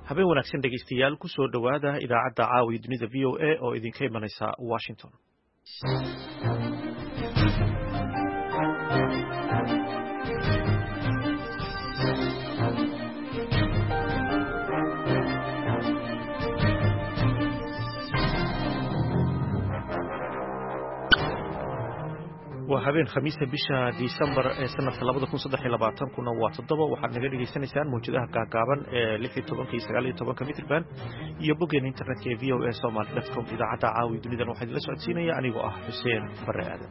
habeen wanaagsan dhegaystayaal ku soo dhowaada idaacadda caawi dunida VOA oo idinka imanaysa Washington. waa habeen khamiista bisha December ee sanadka 2023 kuna waa 7 waxaad naga dhageysanaysaan mowjadaha gaagaaban ee 16 iyo 19 mitir band iyo boggeena internetka ee voasomali.com. idaacadda caawi dunidan waxaa idinla socodsiinaya anigoo ah Xuseen Barre Aadan.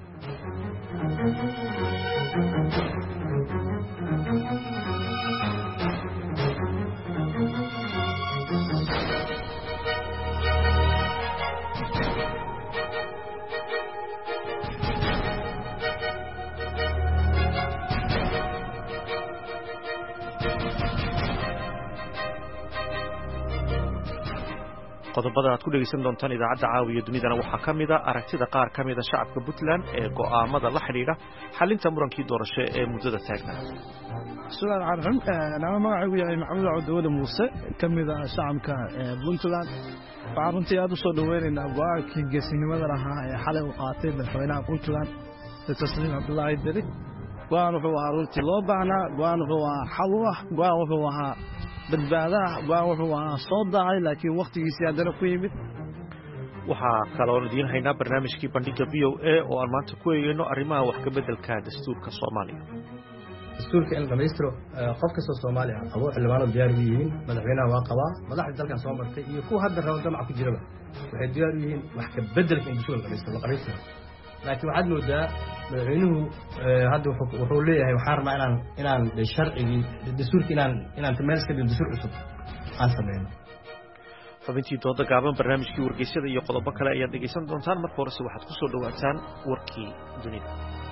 qodobada aad ku dhageysan doontaan idaacadda caawiya dunidana waxaa ka mid ah aragtida qaar ka mid ah shacabka Puntland ee go'aamada la xiriira xalinta murankii doorasho ee muddada taagnaa. Su'aal carxam ana magacaygu yahay Maxamed Cabdi Muuse kamid ah shacabka Puntland waxaan runtii aad u soo dhaweynaynaa go'aankii geesinimada lahaa ee xalay u qaatay madaxweynaha Puntland Tasliim Cabdullaahi Deri. go'aan wuxuu ahaa runtii loo baahnaa, go'aan wuxuu ahaa xal u ah, go'aan wuxuu ahaa badbaadaha, go'aan wuxuu ahaa soo daacay laakiin waqtigiisii haddana ku yimid. waxaa kaloo idiin haynaa barnaamijkii bandhiga VOA oo aan maanta ku eegayno arrimaha wax ka beddelka dastuurka Soomaaliya. dastuurka in dhamaystiro qof kasta Soomaali ah qabo xildhibaano diyaar u yihiin, madaxweynaha waa qabaa, madaxda dalkan soo martay iyo kuwa hadda rabo damac ku jiraba waxay diyaar u yihiin wax ka beddelka in dastuurka dhamaystiro qabiilka. laakiin waxaad moodaa madaxweynuhu hadda wuxuu leeyahay waxaan rabaa inaan sharcigii dastuurka inaan meel iska dhigo dastuur cusub aan sameeyno. xubintii dooda gaaban, barnaamijkii wargeysyada iyo qodobo kale ayaad dhegeysan doontaan. marka horese waxaad ku soo dhawaataan warkii dunida.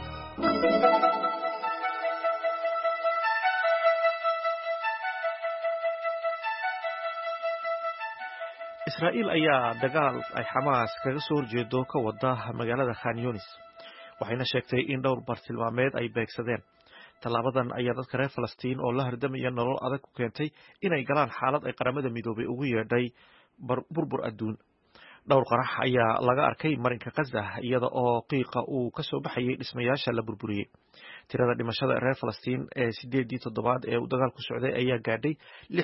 Israa'iil ayaa dagaal ay Xamaas kaga soo horjeedo ka wada magaalada Khan Yunis, waxayna sheegtay in dhowr bartilmaameed ay beegsadeen. Tallaabadan ayaa dadka reer Falastiin oo la hardamaya nolol adag ku keentay inay galaan xaalad ay qaramada midoobay ugu yeedhay burbur adduun. dhowr qarax ayaa laga arkay marinka Gaza iyada oo qiiqa uu ka soo baxayay dhismayaasha la burburiyay. tirada dhimashada reer Falastiin ee 8 toddobaad ee uu dagaalku socday ayaa gaadhay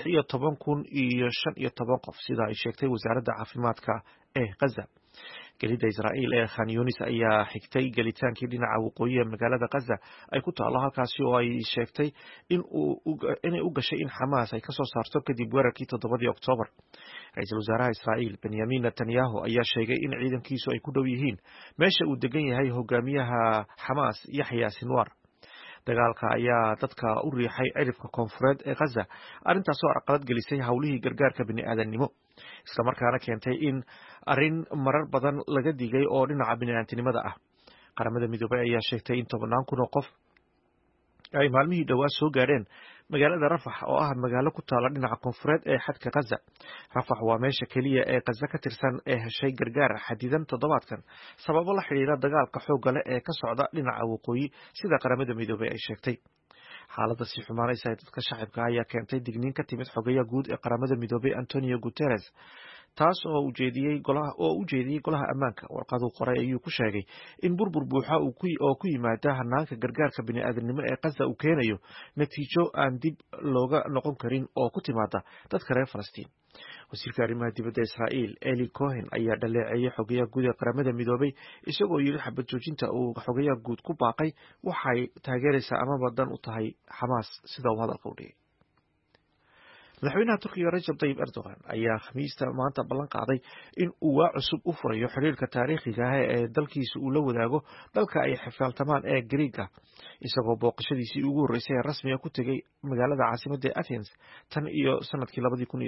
16,015 qof sida ay sheegtay wasaaradda caafimaadka ee Gaza. gelida Israa'iil ee Khan Yunis ayaa xigtay gelitaankii dhinaca waqooyi ee magaalada Gaza ay ku taalo halkaasi oo ay sheegtay inay u gashay in Xamaas ay ka soo saarto kadib weerarkii 7 Oktoobar. Ra'iisul Wasaaraha Israa'iil Benjamin Netanyahu ayaa sheegay in ciidankiisu ay ku dhow yihiin meesha uu degan yahay hogaamiyaha Xamaas Yaxya Sinwar. dagaalka ayaa dadka u riixay cirifka koonfureed ee Gaza, arrintaasoo carqalad gelisay hawlihii gargaarka bini'aadanimo, isla markaana keentay in arrin marar badan laga digay oo dhinaca bini'aadantinimada ah. qaramada midoobay ayaa sheegtay in 10,000 oo qof ay maalmihii dhowaa soo gaadheen magaalada Rafax oo ah magaalo ku taala dhinaca koonfureed ee xadka Gaza. Rafax waa meesha kaliya ee Gaza ka tirsan ee heshay gargaar xadidan toddobaadkan sababo la xiriira dagaalka xoogga leh ee ka socda dhinaca waqooyi sida qaramada midoobay ay sheegtay. xaaladda si xumaanaysa ee dadka shacabka ayaa keentay digniin ka timid xogayaha guud ee qaramada midoobay Antonio Guterres, taas oo u jeediyay golaha ammaanka. warqadu qoray ayuu ku sheegay in burbur buuxa oo ku yimaada hanaanka gargaarka bini'aadanimo ee Gaza uu keenayo natiijo aan dib looga noqon karin oo ku timaada dadka reer Falastiin. wasiirka arrimaha dibadda Israa'iil Eli Cohen ayaa dhaleeceeyay xogayaha guud ee qaramada midoobay isagoo yiri xabad joojinta uu xogayaha guud ku baaqay waxay taageeraysaa amaba dan u tahay Xamaas sida uu hadalka u dhigay. madaxweynaha Turkiga Recep Tayyip Erdogan ayaa Khamiista maanta ballan qaaday in uu waa cusub u furayo xiriirka taariikhiga ah ee dalkiisa uu la wadaago dalka ay xifaaltamaan ee Greek, isagoo booqashadiisii ugu horeysay ee rasmiga ku tegay magaalada caasimadda Athens tan iyo sanadkii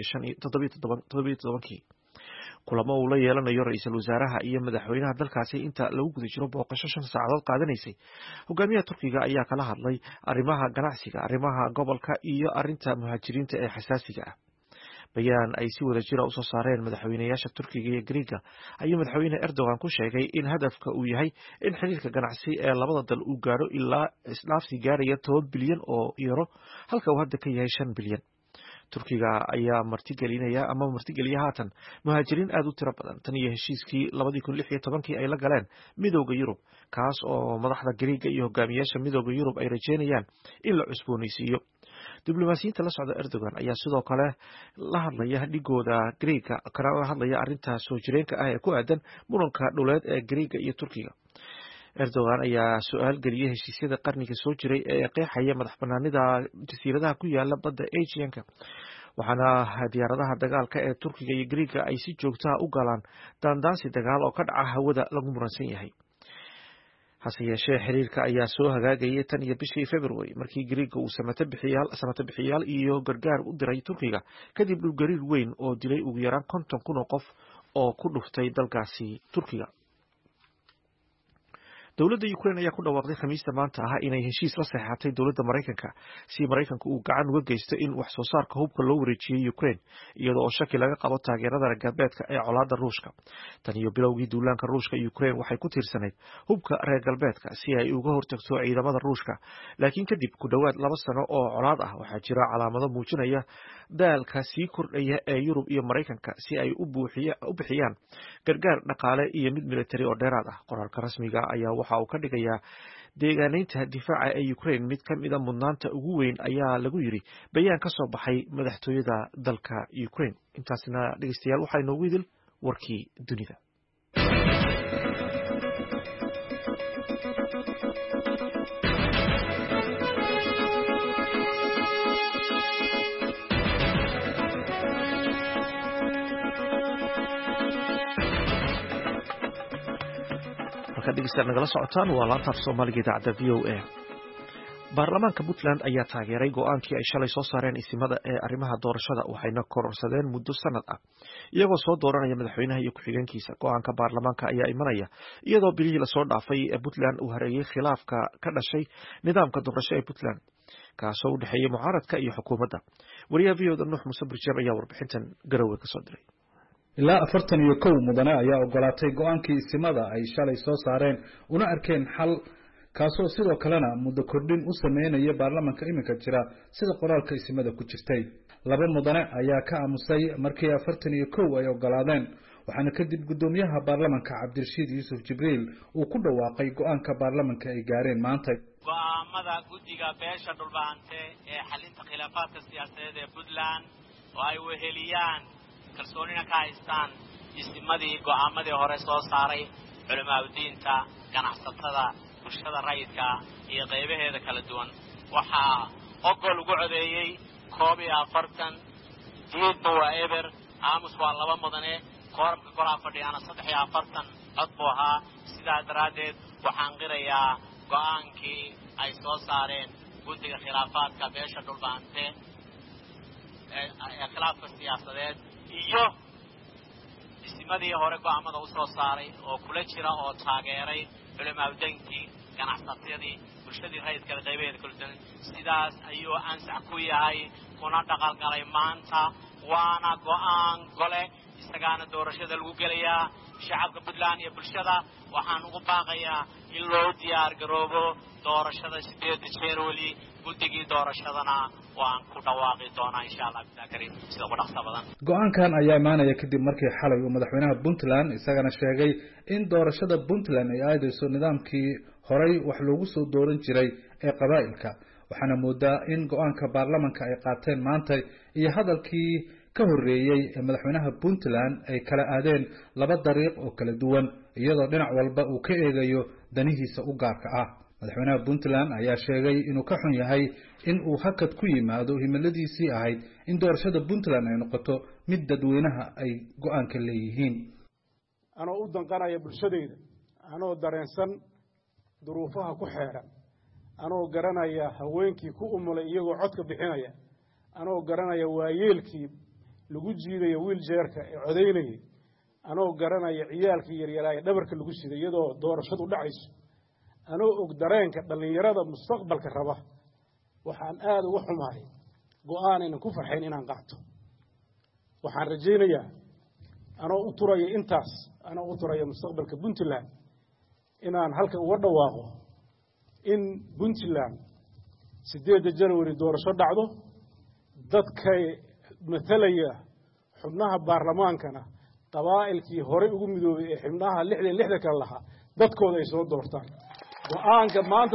2017. kulamo uu la yeelanayo ra'iisul wasaaraha iyo madaxweynaha dalkaasi inta lagu guda jiro booqasho 5 saacadood qaadanaysay. hogaamiyaha Turkiga ayaa kala hadlay arrimaha ganacsiga, arrimaha gobolka iyo arrinta muhaajiriinta ee xasaasiga ah. bayaan ay si wada jira u soo saareen madaxweynayaasha Turkiga iyo Greek ayuu madaxweyne Erdogan ku sheegay in hadafka uu yahay in xiriirka ganacsi ee labada dal uu gaaro ilaa isdhaafsi gaaraya 10 bilyan oo euro halka uu hadda ka yahay 5 bilyan. turkiga ayaa martigeliya haatan muhaajiriin aad u tiro badan tan iyo heshiiskii 2016 ay la galeen midowda Yurub kaas oo madaxda Greega iyo hogaamiyaasha midowda Yurub ay rajeynayaan in la cusboonaysiiyo. diblomaasiyiinta la socda Erdogan ayaa sidoo kale la hadlaya dhigooda Greega kana hadlaya arrinta soo jireenka ah ee ku aadan muranka dhuleed ee Greega iyo Turkiga. Erdogan ayaa su'aal geliyay heshiisyada qarniga soo jiray ee qeexaya madaxbannaanida jasiiradaha ku yaala badda Aegean-ka waxaana diyaaradaha dagaalka ee Turkiga iyo Greega ay si joogto ah u galaan daandaansi dagaal oo ka dhaca hawada lagu muransan yahay. hase yeeshee xiriirka ayaa soo hagaagayay tan iyo bishii February markii Greega uu samata bixiyaal iyo gargaar u diray Turkiga kadib dhulgariir weyn oo dilay ugu yaraan 50,000 oo qof oo ku dhuftay dalkaasi Turkiga. dowladda Ukraine ayaa ku dhawaaqday Khamiista maanta inay heshiis la saxeexatay dowladda Mareykanka si Mareykanku uu gacan uga geysto in wax soo saarka hubka loo wareejiyo Ukraine iyadoo oo shaki laga qabo taageerada reer galbeedka ee colaadda Ruushka. tan iyo bilowgii duulaanka Ruushka Ukraine waxay ku tiirsanayd hubka reer galbeedka si ay uga hortagto ciidamada Ruushka laakiin kadib ku dhawaad 2 sano oo colaad ah waxaa jira calaamado muujinaya daalka sii kordhaya ee Yurub iyo Mareykanka si ay u bixiyaan gargaar dhaqaale iyo mid military oo dheeraad ah. qoraalka rasmiga ayaa waxa uu ka dhigayaa deegaanaynta difaaca ee Ukraine mid ka mid ah mudnaanta ugu weyn ayaa lagu yiri bayaan ka soo baxay madaxtooyada dalka Ukraine. intaasna dhageystayaal waxay noogu idil warkii dunida. nagala socotaan waa laanta Soomaaliga idaacada VOA. baarlamaanka Puntland ayaa taageeray go'aankii ay shalay soo saareen isimada ee arrimaha doorashada waxayna kororsadeen muddo sanad ah iyagoo soo dooranaya madaxweynaha iyo ku-xigeenkiisa. go'aanka baarlamaanka ayaa imanaya iyadoo bilihii lasoo dhaafay ee Puntland uu hareeyay khilaafka ka dhashay nidaamka doorasho ee Puntland kaasoo u dhexeeyay mucaaradka iyo xukuumadda. wariyaha VOA Nuux Muuse Birjeeb ayaa warbixintan Garowe ka soo diray. ilaa 41 mudane ayaa ogolaatay go'aankii isimada ay shalay soo saareen una arkeen xal kaasoo sidoo kalena muddo kordhin u sameynaya baarlamaanka iminka jira sida qoraalka isimada ku jirtay. 2 mudane ayaa ka aamusay markii 41 ay ogolaadeen waxaana kadib gudoomiyaha baarlamaanka Cabdirashiid Yuusuf Jibriil uu ku dhawaaqay go'aanka baarlamaanka ay gaareen maanta. go'aamada guddiga beesha dhulbaante ee xalinta khilaafaadka siyaasadeed ee Puntland oo ay weheliyaan kalsoonina ka haystaan isimadii go'aamadii hore soo saaray culimada diinta ganacsatada bulshada rayidka iyo qaybaheeda kala duwan waxaa ogol ugu codeeyay 41 diidba waa eber aamus waa 2 mudane kooramka golaha fadhiyana 43 cod buu ahaa. sidaa daraaddeed waxaan qirayaa go'aankii ay soo saareen guddiga khilaafaadka beesha dhulbaante ee khilaafka siyaasadeed iyo isimadii hore go'aamada u soo saaray oo kula jira oo taageeray culimada diintii ganacsatadii bulshadii rayidka qaybaheeda kala duwan. sidaas ayuu ansax ku yahay kuna dhaqan galay maanta waana go'aan gole isagaana doorashada lagu gelayaa. shacabka Puntland iyo bulshada waxaan ugu baaqayaa in loo diyaar garoobo doorashada 8 January guddigii doorashadana waan ku dhawaaqi doonaa insha Allah Karim sida ugu dhaqso badan. go'aankan ayaa imaanaya kadib markii xalay uu madaxweynaha Puntland isagana sheegay in doorashada Puntland ay aadayso nidaamkii horay wax loogu soo dooran jiray ee qabaa'ilka waxaana moodaa in go'aanka baarlamaanka ay qaateen maanta iyo hadalkii ka horeeyay ee madaxweynaha Puntland ay kala aadeen 2 dariiq oo kala duwan iyadoo dhinac walba uu ka eegayo danihiisa u gaarka ah. madaxweynaha Puntland ayaa sheegay inuu ka xun yahay in uu hakad ku yimaado himiladiisii ahayd in doorashada Puntland ay noqoto mid dadweynaha ay go'aanka leeyihiin. anoo u danqanaya bulshadeyda anoo dareensan duruufaha ku xeeran anoo garanaya haweenkii ku umulay iyagoo codka bixinaya anoo garanaya waayeelkii lagu jiidayo wheelchairka ee codeynayay anoo garanaya ciyaalkii yaryaraay dhabarka lagu siday iyadoo doorashadu dhacayso anoo og dareenka dhalinyarada mustaqbalka raba waxaan aad uga xumahay go'aan inaan ku farxayn inaan qaato. waxaan rajaynayaa anoo u turaya intaas anoo u turaya mustaqbalka Puntland inaan halka uga dhawaaqo in Puntland 8 January doorasho dhacdo dadkay matalaya xubnaha baarlamaankana qabaa'ilkii horey ugu midoobay ee xubnaha 66 kale lahaa dadkooda ay soo doortaan go'aanka maanta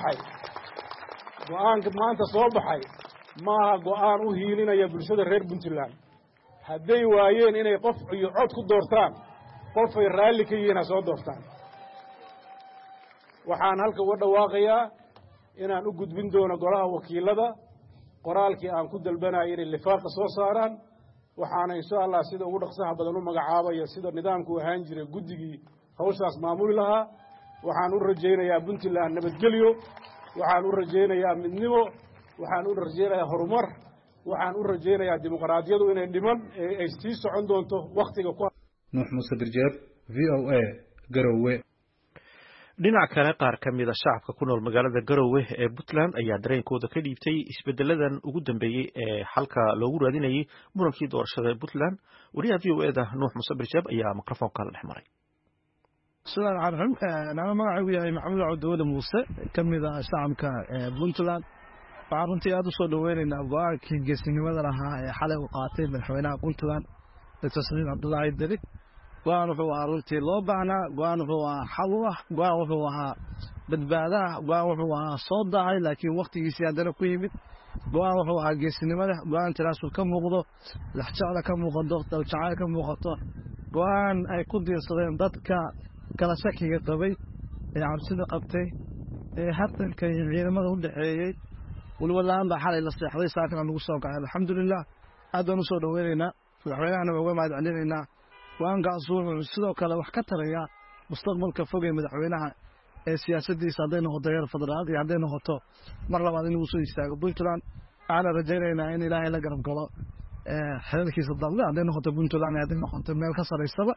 soo baxay maaha go'aan u hiilinaya bulshada reer Puntland hadday waayeen inay qof iyo cod ku doortaan qofay raalli ka yihiin soo doortaan waxaan halka uga dhawaaqayaa inaan u gudbin doono golaha wakiilada qoraalkii aan ku dalbanayay inay lifaaqa soo saaraan waxaana insha Allah sida ugu dhaqsaha badan u magacaabaya sida nidaamku ahaan jiray guddigii hawshaas maamuli lahaa waxaan u rajaynayaa Puntland nabadgelyo waxaan u rajaynayaa midnimo waxaan u rajaynayaa horumar waxaan u rajaynayaa dimuqraadiyadu inay dhiman ay sii socon doonto waqtiga ku Nuux Muuse Birjeeb VOA Garowe dhinaca kale qaar ka mid ah shacabka ku nool magaalada Garowe ee Puntland ayaa dareenkooda ka dhiibtay isbedeladan ugu dambeeyay ee xalka loogu raadinayay murankii doorashada ee Puntland wariyaha VOA-da Nuux Muuse Birjeeb ayaa mikrofoonka la dhex maray sidaan carxum ana magacaygu yahay Maxamuud Cabdi Muuse kamid ah shacabka Puntland waxaan runtii aad u soo dhaweynaynaa go'aankii geesinimada lahaa ee xalay uu qaatay madaxweynaha Puntland Dr. Saciid Cabdullaahi Deri go'aan wuxuu ahaa runtii loo baahnaa go'aan wuxuu ahaa xal u ah go'aan wuxuu ahaa badbaadaha go'aan wuxuu ahaa soo daacay laakiin waqtigiisii haddana ku yimid go'aan wuxuu ahaa geesinimada go'aan tanaasul ka muuqdo laxjacla ka muuqdo daljacayl ka muuqato go'aan ay ku diirsadeen dadka kala shakiga qabay ee cabsida qabtay ee hartanka iyo ciidamada u dhaxeeyay waliba laamba xalay la seexday saakana lagu soo kacay alxamdulillah aad baan u soo dhaweynaynaa madaxweynahana uga mahadcelinaynaa go'aankaas wuxuu sidoo kale wax ka taraya mustaqbalka fog ee madaxweynaha ee siyaasaddiisa hadday noqoto heer federaal iyo hadday noqoto mar labaad inuu soo istaago Puntland waxaana rajaynaynaa in ilaahay la garab galo xeelkiisa dalda hadday noqoto Puntland hadday noqoto meel ka saraysaba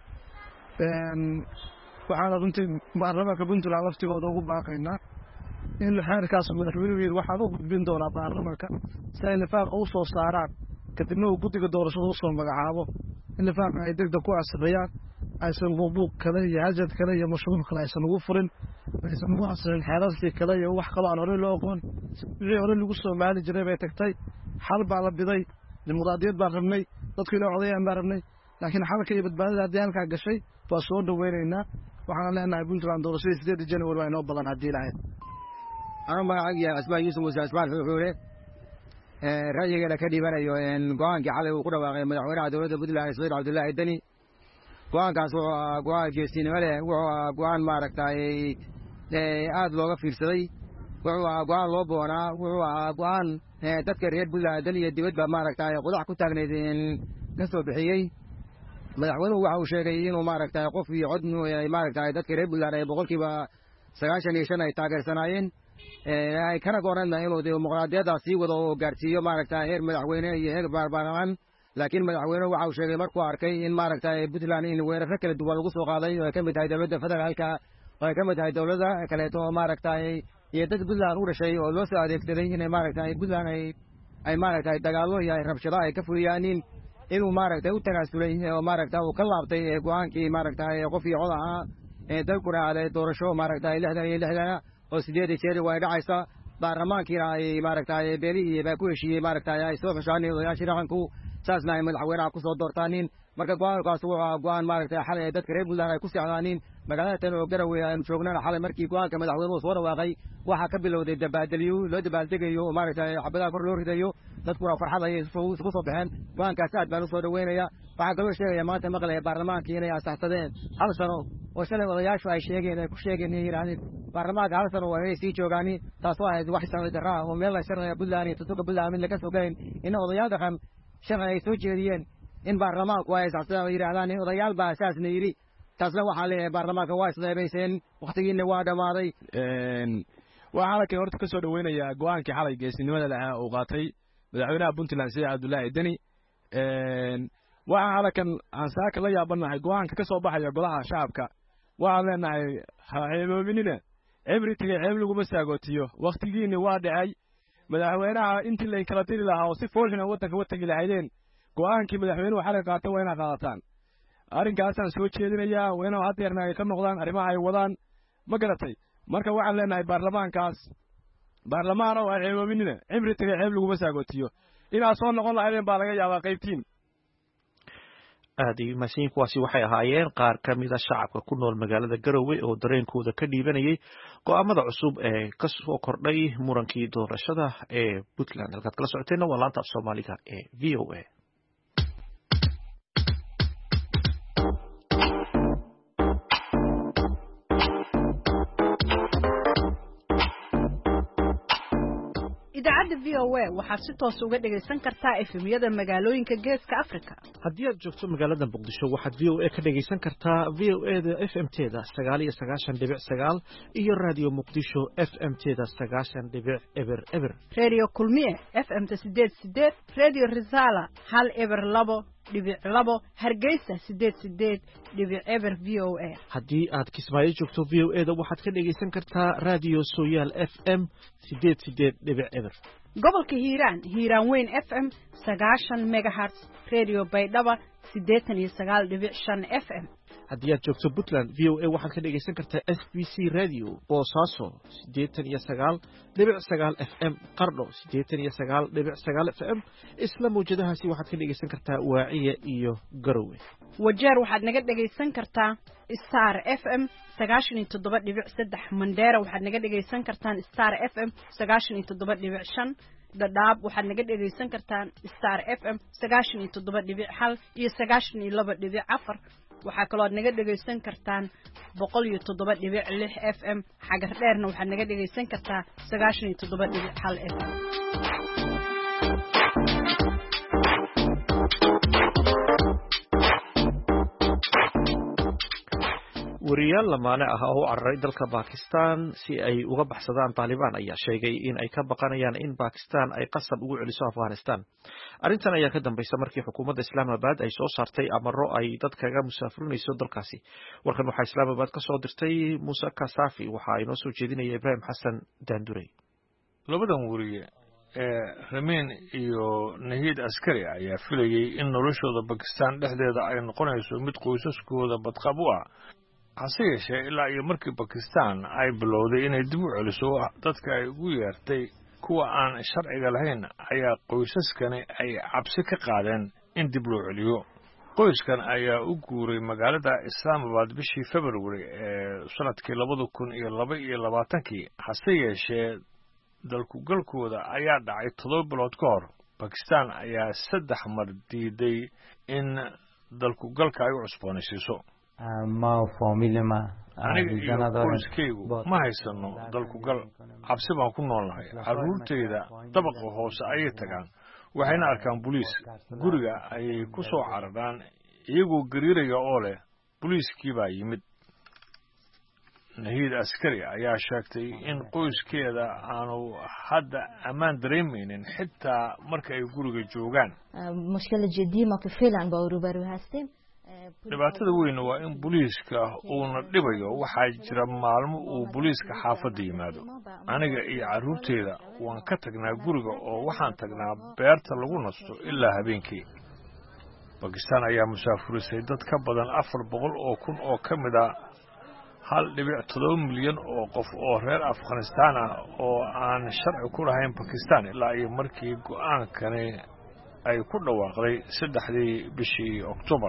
waxaana runtii baarlamaanka Puntland laftigooda ugu baaqaynaa in xeerkaas madaxweynuhu waxaan u gudbin doonaa baarlamaanka si ay lifaaq u soo saaraan kadibna uu guddiga doorashada u soo magacaabo in lifaaqa ay degdeg ku casriyaan aysan buuq kale iyo hajad kale iyo mashruuc kale aysan ugu furin aysan ugu casrin xeerarkii kale iyo wax kale aan horey loo aqoon wixii hore lagu soo maali jiray bay tagtay xal baa la biday dimuqraadiyad baan rabnay dadkii loo codayaan baan rabnay laakiin xalka iyo badbaadada haddii halkaa gashay waa soo dhaweynaynaa waxaan leenahay Puntland doorashadii 8 January waa inoo badan haddii lahayd أنا ما أجي أسمع يوسف وأسمع الحوره رأيي كذا كذي بنا يو قوان كحاله وقرا واقع مدعونا دولة بدلا سعيد عبد الله الدني قوان كاسوا قوان جسين ولا قوان ما ركتاي عاد لوقا في السري قوان لوبونا قوان تذكر يد بدلا الدني الدبت بما ركتاي قلع كتاجنين نسوا بحيي مدعونا وعو شيء وما ركتاي قفي عدن ما ركتاي تذكر يد بدلا بقول كبا سجاشني شنا يتاجر سناين ay kana goorana inuu dimuqraadiyada sii wado oo gaarsiiyo maaragtay heer madaxweyne iyo heer baarlamaan laakiin madaxweynuhu waxa uu sheegay markuu arkay in maaragtay Puntland in weerar kala duwan lagu soo qaaday oo ka mid tahay dawladda federaalka oo ka mid tahay dawladda kale oo maaragtay iyo dad Puntland u dhashay oo loo soo adeegsaday in maaragtay Puntland ay maaragtay dagaalo iyo rabshado ay ka fuliyaan inuu maaragtay u tanaasulay oo maaragtay uu ka laabtay go'aankii maaragtay qof iyo cod ah ee dalkuna aaday doorasho maaragtay 66 oo 8 jeer way dhacaysa baarlamaankiina ay maaragtay beelihii baa ku heshiiyay maaragtay ay soo xushaanay odayaashii dhaqanku saasna ay madaxweynaha ku soo doortaanin marka go'aankaas waa go'aan maaragtay xalay dadka reer Puntland ay ku socdaaniin magaalada tan oo Garowe ay joognaan xalay markii go'aanka madaxweynuhu soo dhawaaqay waxa ka bilowday dabaaldegyo loo dabaaldegayo maaragtay xabadaha kor loo ridayo dadku waa farxad ay isku soo baxeen go'aankaas aad baan u soo dhaweynaya waxa kaloo sheegaya maanta maqlay baarlamaanka inay asaxsadeen hal sano oo shalay odayaashu ay sheegeen ay ku sheegeen inay baarlamaanka hal sano waa inay sii joogaan taas waa wax sano daraa oo meel la sharciga Puntland iyo tuuga Puntland mid laga soo gayn in odayaal dhaqan sharci ay soo jeediyeen in baarlamaanku ay asaxsadaan yiraahdaan odayaal baa asaasna yiri taasna waxa leeyahay baarlamaanka waa isleebayeen waqtigiina waa dhamaaday waxaan halkan horta ka soo dhaweynayaa go'aankii xalay geesinimada lahaa oo qaatay madaxweynaha Puntland Saciid Cabdullaahi Deni waxaan halkan aan saaka la yaabanahay go'aanka ka soo baxaya golaha shacabka waxaan leenahay hay'adoominina cimriga ceeb lagu masagootiyo waqtigiina waa dhacay madaxweynaha intii la kala tiri lahaa oo si foolxina wadanka lahaydeen go'aankii madaxweynuhu xalay qaatay waa inay qaadataan arrinkaasaan soo jeedinayaa waa inay hadeerna ay ka noqdaan arrimaha ay wadaan ma garatay marka waxaan leenahay baarlamaankaas baarlamaan oo ay ceeboominina cimriga ceeb lagu masagootiyo inaad soo noqon lahaydeen baa laga yaabaa qaybtiin. aad iyo mahadsanyiin. kuwaasi waxay ahaayeen qaar ka mid a shacabka ku nool magaalada Garowe oo dareenkooda ka dhiibanayay go'aamada cusub ee ka soo kordhay murankii doorashada ee Puntland. halkaad kala socoteenna waa laanta af Soomaaliga ee VOA. idaacadda VOA waxaad si toos uga dhagaysan kartaa efemyada magaalooyinka Geeska Afrika. haddii aad joogto magaalada Muqdisho waxaad VOA ka dhagaysan kartaa VOA-da FM-teeda 99.9 iyo Radio Muqdisho FM-teeda 90.0. Radio Kulmiye FM-ta 88, Radio Risala 102.2, Hargeysa 88.0 VOA. haddii aad Kismaayo joogto VOA-da waxaad ka dhagaysan kartaa Radio Sooyaal FM 88.0. gobolka Hiiraan Weyn FM 90 MHz, Radio Baydhabo 89.5 FM. haddii aad joogto Puntland VOA waxaad ka dhagaysan kartaa SBC Radio Boosaaso 89.9 FM, Qardho 89.9 FM. isla mawjadahaasi waxaad ka dhagaysan kartaa Waaciya iyo Garowe. Wajeer waxaad naga dhagaysan kartaa Star FM 97.3, Mandera waxaad naga dhagaysan kartaan Star FM 97.5, Dadaab waxaad naga dhagaysan kartaan Star FM 97.1 iyo 92.4. waxaa kaloo naga dhagaysan kartaan 107.6 FM. xagar dheerna waxaad naga dhagaysan kartaa 97.1 FM. wariyaal lamaane ah oo u cararay dalka Pakistan si ay uga baxsadaan Taliban ayaa sheegay in ay ka baqanayaan in Pakistan ay qasab ugu celiso Afghanistan. arrintan ayaa ka dambaysa markii xukuumadda Islamabad ay soo saartay amaro ay dadkaga musaafirinayso dalkaasi. warkan waxaa Islamabad ka soo dirtay Musa Kasafi, waxa ay noo soo jeedinaya Ibrahim Xasan Daandurey. labadan wariye Ramin iyo Nahid Askari ayaa filayay in noloshooda Pakistan dhexdeeda ay noqonayso mid qoysaskooda badqab u ah. hase yeeshee ilaa iyo markii Pakistan ay bilowday inay dib u celiso dadka ay ugu yeertay kuwa aan sharciga lahayn, ayaa qoysaskani ay cabsi ka qaadeen in dib loo celiyo. qoyskan ayaa u guuray magaalada Islamabad bishii February ee sanadkii 2022. hase yeeshee dalku galkooda ayaa dhacay 7 bilood ka hor. Pakistan ayaa 3 mar diiday in dalku galka ay u cusboonaysiiso. aniga iyo qoyskaygu ma haysano dalku gal, cabsi baan ku noolnahay. carruurtayda dabaqa hoose ayay tagaan, waxayna arkaan boliis. guriga ayay ku soo cararaan iyagoo gariiraya oo leh boliiskii baa yimid. Nahid Askari ayaa sheegtay in qoyskeeda aanu hadda ammaan dareemaynin xitaa marka ay guriga joogaan. dhibaatada weyn waa in boliiska uuna dhibayo. waxaa jira maalmo uu boliiska xaafadda yimaado. aniga iyo carruurteyda waan ka tagnaa guriga oo waxaan tagnaa beerta lagu nasto ilaa habeenkii. Pakistan ayaa musaafurisay dad ka badan 400,000 oo ka mid ah 1.7 milyan oo qof oo reer Afghanistan ah oo aan sharci ku lahayn Pakistan ilaa iyo markii go'aankani ay ku dhawaaqday 3 bishii Oktoobar.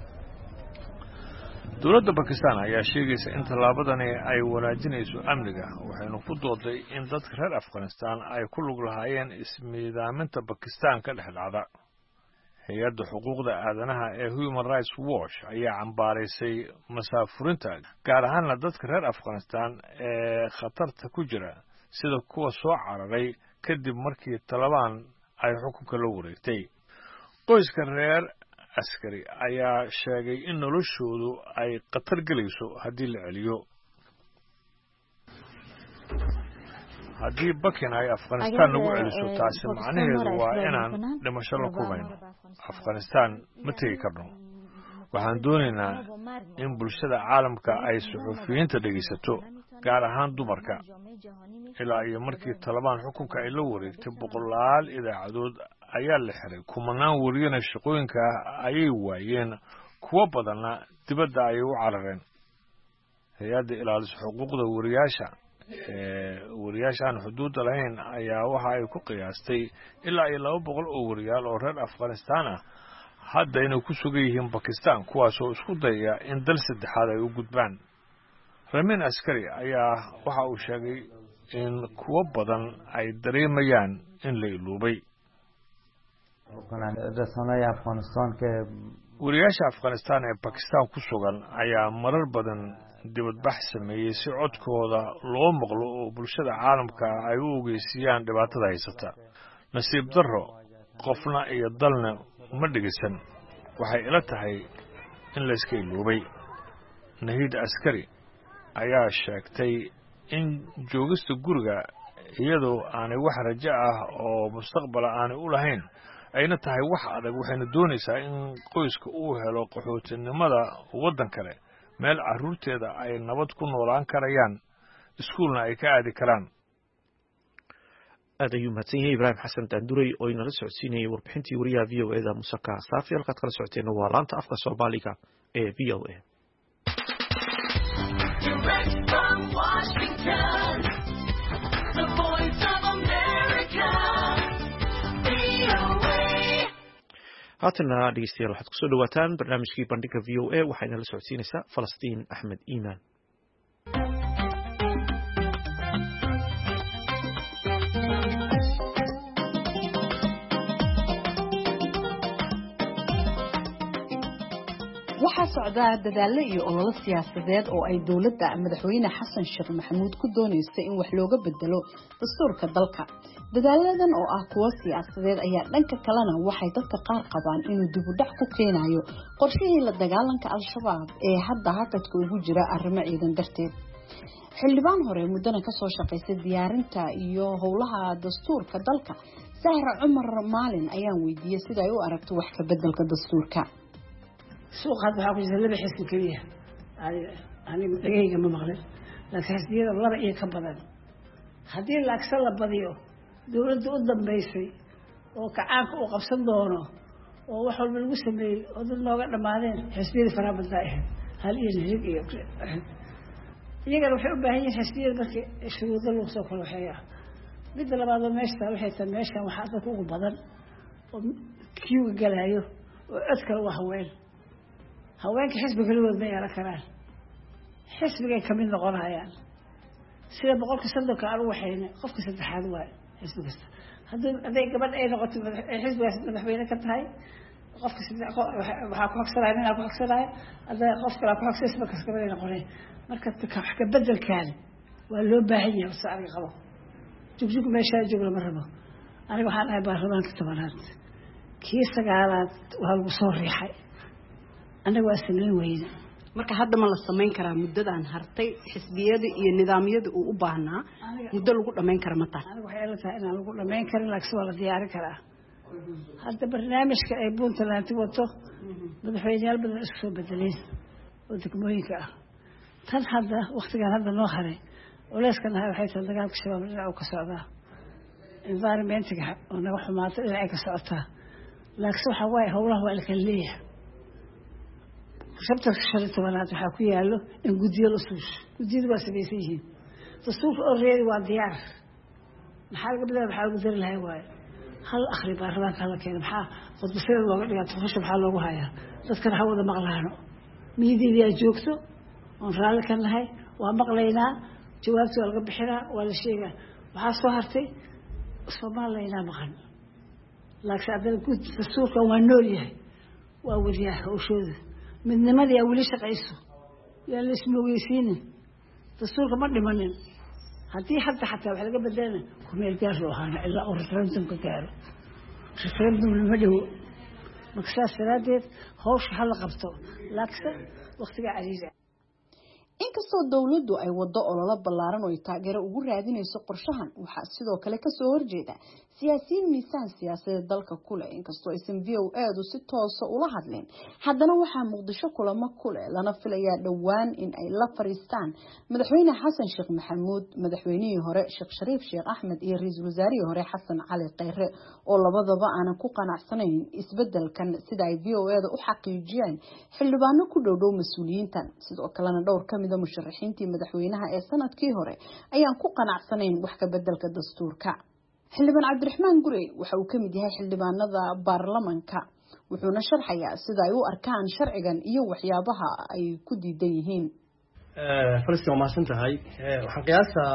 dowladda Pakistan ayaa sheegaysa in tallaabadani ay wanaajinayso amniga, waxayna ku dooday in dadka reer Afghanistan ay ku lug lahaayeen ismiidaaminta Pakistan ka dhex dhacda. hay-adda xuquuqda aadanaha ee Human Rights Watch ayaa cambaaraysay masaafurinta, gaar ahaanna dadka reer Afghanistan ee khatarta ku jira, sida kuwa soo cararay kadib markii Taliban ay xukunka la wareegtay. qoyska reer Askari ayaa sheegay in noloshoodu ay khatar gelayso haddii la celiyo. haddii Bakin ay Afghanistan lagu celiso, taasi macnaheedu waa inaan dhimasho la kulmayno. Afghanistan ma tegi karno. waxaan doonaynaa in bulshada caalamka ay suxufiyiinta dhegaysato, gaar ahaan dumarka. ilaa iyo markii Taliban xukunka ay la wareegtay, 100 idaacadood ayaa la xiray, kumanaan wariyana shaqooyinka ayay waayeen, kuwa badanna dibadda ayay u carareen. hay-adda ilaalisa xuquuqda wariyaasha wariyaashaan xuduudda lahayn ayaa waxa ay ku qiyaastay ilaa iyo 200 oo wariyaal oo reer Afghanistan ah hadda inay ku sugan yihiin Pakistan kuwaasoo isku dayaya in dal saddexaad ay u gudbaan. Ramin Askari ayaa waxa uu sheegay in kuwa badan ay dareemayaan in la iloobay. wariyaasha Afghanistan ee Pakistan ku sugan ayaa marar badan dibadbax sameeyay si codkooda loo maqlo oo bulshada caalamka ay u ogeysiyaan dhibaatada haysata. nasiib darro qofna iyo dalna ma dhigsan waxay ila tahay in la iska iloobay. Nahid Askari ayaa sheegtay in joogista guriga iyadoo aanay wax rajo ah oo mustaqbal aanay u lahayn ayna tahay wax adag waxayna doonaysaa in qoyska uu helo qaxootinimada waddan kale meel carruurteeda ay nabad ku noolaan karayaan iskuulna ay ka aadi karaan. aad ayuu mahadsan yahay Ibraahim Xasan Daanduray oo inala socodsiinayay warbixintii wariyaha VOA Musaka Saafi halkaad kala socoteena waa laanta afka Soomaaliga ee VOA. haatana dhegeystayaal waxaad kusoo dhawaataan barnaamijkii bandhiga VOA waxayna la socodsiinaysaa Falastiin Axmed Iimaan. waxaa socdaa dadaalo iyo ololo siyaasadeed oo ay dowladda madaxweyne xasan sheekh maxamuud ku doonaysa in wax looga bedelo dastuurka dalka. dadaaladan oo ah kuwo siyaasadeed ayaa dhanka kalena waxay dadka qaar qabaan inuu dib u dhac ku keenayo qorshihii la dagaalanka al-shabaab ee hadda hakadka ugu jira arrimo ciidan darteed. xildhibaan hore muddana ka soo shaqaysay diyaarinta iyo howlaha dastuurka dalka Sahra Cumar Maalin ayaan weydiiyay sida ay u aragto wax ka bedelka dastuurka. suuq hadda waxaa ku jira laba xisbi keliya aniga dhagayga ma maqlin laakiin xisbiyada laba iyo ka badan haddii laagsan la badiyo dowladda u dambaysay oo kacaanka uu qabsan doono oo wax walba lagu sameeyey oo dad nooga dhammaadeen xisbiyada faraha badnaa ahayd hal iyo hirig iyo iyagana waxay u baahan yihiin xisbiyada markii shuruudo lagu soo kala waxeeya midda labaad oo meesha waxay tahay meeshan waxaa dadka ugu badan oo kiuga galaayo oo cod kale waa haween haweenka xisbi kaligood ma yeelan karaan xisbigay ka mid noqonayaan sida 100% aan u waxayna qofka saddexaad waaye xisbi kasta hadday gabadh ay noqoto xisbigaas madaxweyne ka tahay qofka saddex waxaa ku xogsanaya inaa ku xogsanaya hadday qof kale ku xogsaysa markaas gabadh ay noqonay marka wax ka bedelkaan waa loo baahan yahay si aan qabo jugjug meesha joogla ma rabo aniga waxaan ahay baarlamaanka 10aad kii 9aad waa lagu soo riixay anaga waa sameyn weyna marka hadda ma la sameyn karaa muddadan hartay xisbiyada iyo nidaamyada uu u baahnaa muddo lagu dhameyn karo mata aniga waxay la tahay inaan lagu dhameyn karin laakiin waa la diyaarin karaa hadda barnaamijka ay Puntland wato madaxweynayaal badan isku soo bedeleen oo degmooyinka ah tan hadda waqtigan hadda noo haray walaaskan waxay tahay dagaalka shabaab dhinaca ka socda environment-ka oo naga xumaatay dhinaca ka socota laakiin waxa waaye howlaha waa la kala leeyahay sabta shaqada waxaa ku yaalo in gudiyo la suush gudiyadu waa sameeyay yihiin dastuurka oo reeri waa diyaar maxaa laga bilaabay waxa lagu dari lahaa waaye hal akhri baarlamaanka la keenay maxaa qodbasada looga dhigaa tuqasho maxaa loogu hayaa dadkana ha wada maqlaano miidiya joogto oo raali kan lahay waa maqlaynaa jawaabta laga bixinaa waa la sheegaa waxaa soo hartay Soomaaliya maqan laakiin hadda guud dastuurka waa nool yahay waa wariyaha hawshooda midnimadii wali shaqayso yaa la ismoogeysiin dastuurka ma dhimanin haddii xataa wax laga bedelana ku meel gaar loo ahaana ilaa uu referendum ka gaaro referendum lama dhawo maksaas saraadeed hawsha hal qabto laakiin waqtiga cariiga inkastoo dawladdu ay wado ololo ballaaran oo taageero ugu raadinayso qorshahan waxa sidoo kale ka soo horjeeda siyaasiyiin miisaan siyaasadeed dalka kule inkastoo aysan VOA-du si toos ah ula hadleen haddana waxaa Muqdisho kulamo kule lana filayaa dhawaan in ay la fariistaan madaxweyne Xasan Sheekh Maxamuud madaxweynihii hore Sheekh Shariif Sheekh Axmed iyo ra'iisul wasaarihii hore Xasan Cali Khayre oo labadaba aanan ku qanacsanayn isbedelkan sida ay VOA-da u xaqiijiyeen xildhibaano ku dhow mas'uuliyiintan sidoo kalena dhowr ka mid musharaxiintii madaxweynaha ee sanadkii hore ayaan ku qanacsanayn wax ka bedelka dastuurka. xildhibaan Cabdiraxmaan Gurey waxa uu ka mid yahay xildhibaanada baarlamaanka wuxuuna sharxayaa sida ay u arkaan sharcigan iyo waxyaabaha ay ku diidan yihiin. Falastiin waa mahadsantahay. Waxaan qiyaasaa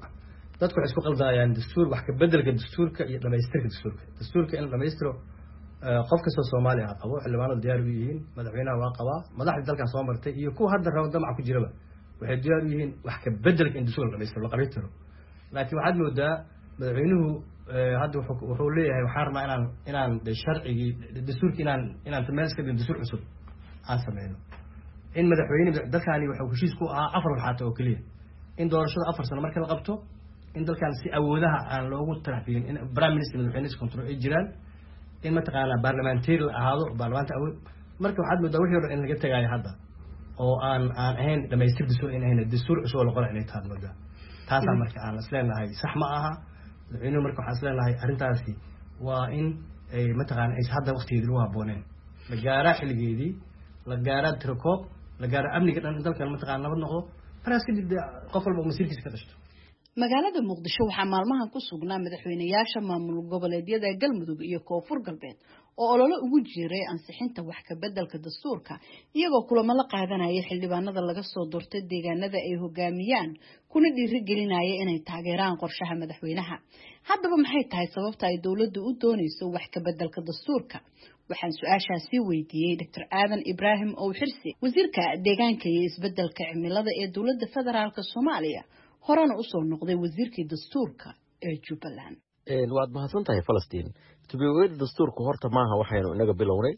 dadku waxay isku qaldayaan dastuur wax ka bedelka dastuurka iyo dhamaystirka dastuurka. Dastuurka in la dhamaystiro qof kasta Soomaali ah qabo xildhibaanada diyaar u yihiin, madaxweynaha waa qabaa, madaxda dalkan soo martay iyo kuwa hadda rabo damac ku jiraba waxay diyaar u yihiin wax ka bedelka in dastuurka la dhamaystiro la qaybtiro. Laakiin waxaad moodaa madaxweynuhu hadda wuxuu leeyahay waxaan rabaa inaan sharcigi dastuurka inaan tameeska dastuur cusub aan sameeyno. in madaxweyne dalkaani wuxuu heshiis ku ahaa 4 waxaad oo kaliya in doorashada 4 sano marka la qabto in dalkan si awoodaha aan loogu tarafin in prime minister madaxweyne control ay jiraan in mataqaana parliamentary la ahaado baarlamaanka awood marka waxaad moodaa wixii hore in laga tagayo hadda oo aan ahayn dhamaystir dastuur in ahayn dastuur cusub la qoray inay tahay moodaa taas marka aan isleenahay sax ma aha madaxweynuhu marka waxaan isleenahay arrintaasi waa in ay mataqaana ay hadda waqtigeedii lagu habooneen la gaaraa xilligeedii la gaaraa tirkoob la gaaro amniga dhan dalkan mataqaana nabad noqdo faraas kadib qof walba masiirkiisa ka dhashto. magaalada Muqdisho waxaa maalmahan ku sugnaa madaxweynayaasha maamul goboleedyada Galmudug iyo Koonfur Galbeed oo olole ugu jiray ansixinta wax ka bedelka dastuurka iyagoo kulamo la qaadanaya xildhibaanada laga soo doortay deegaanada ay hogaamiyaan kuna dhiirigelinaya inay taageeraan qorshaha madaxweynaha. haddaba maxay tahay sababta ay dawladdu u doonayso wax ka bedelka dastuurka? waxaan su'aashaasi weydiiyay Dr. Aadan Ibrahim oo xirsi wasiirka deegaanka iyo isbedelka cimilada ee dawladda federaalka Soomaaliya horena u soo noqday wasiirkii dastuurka ee Jubbaland. waad mahadsantahay Falastiin. tubiyada dastuurku horta maaha waxaynu inaga bilownay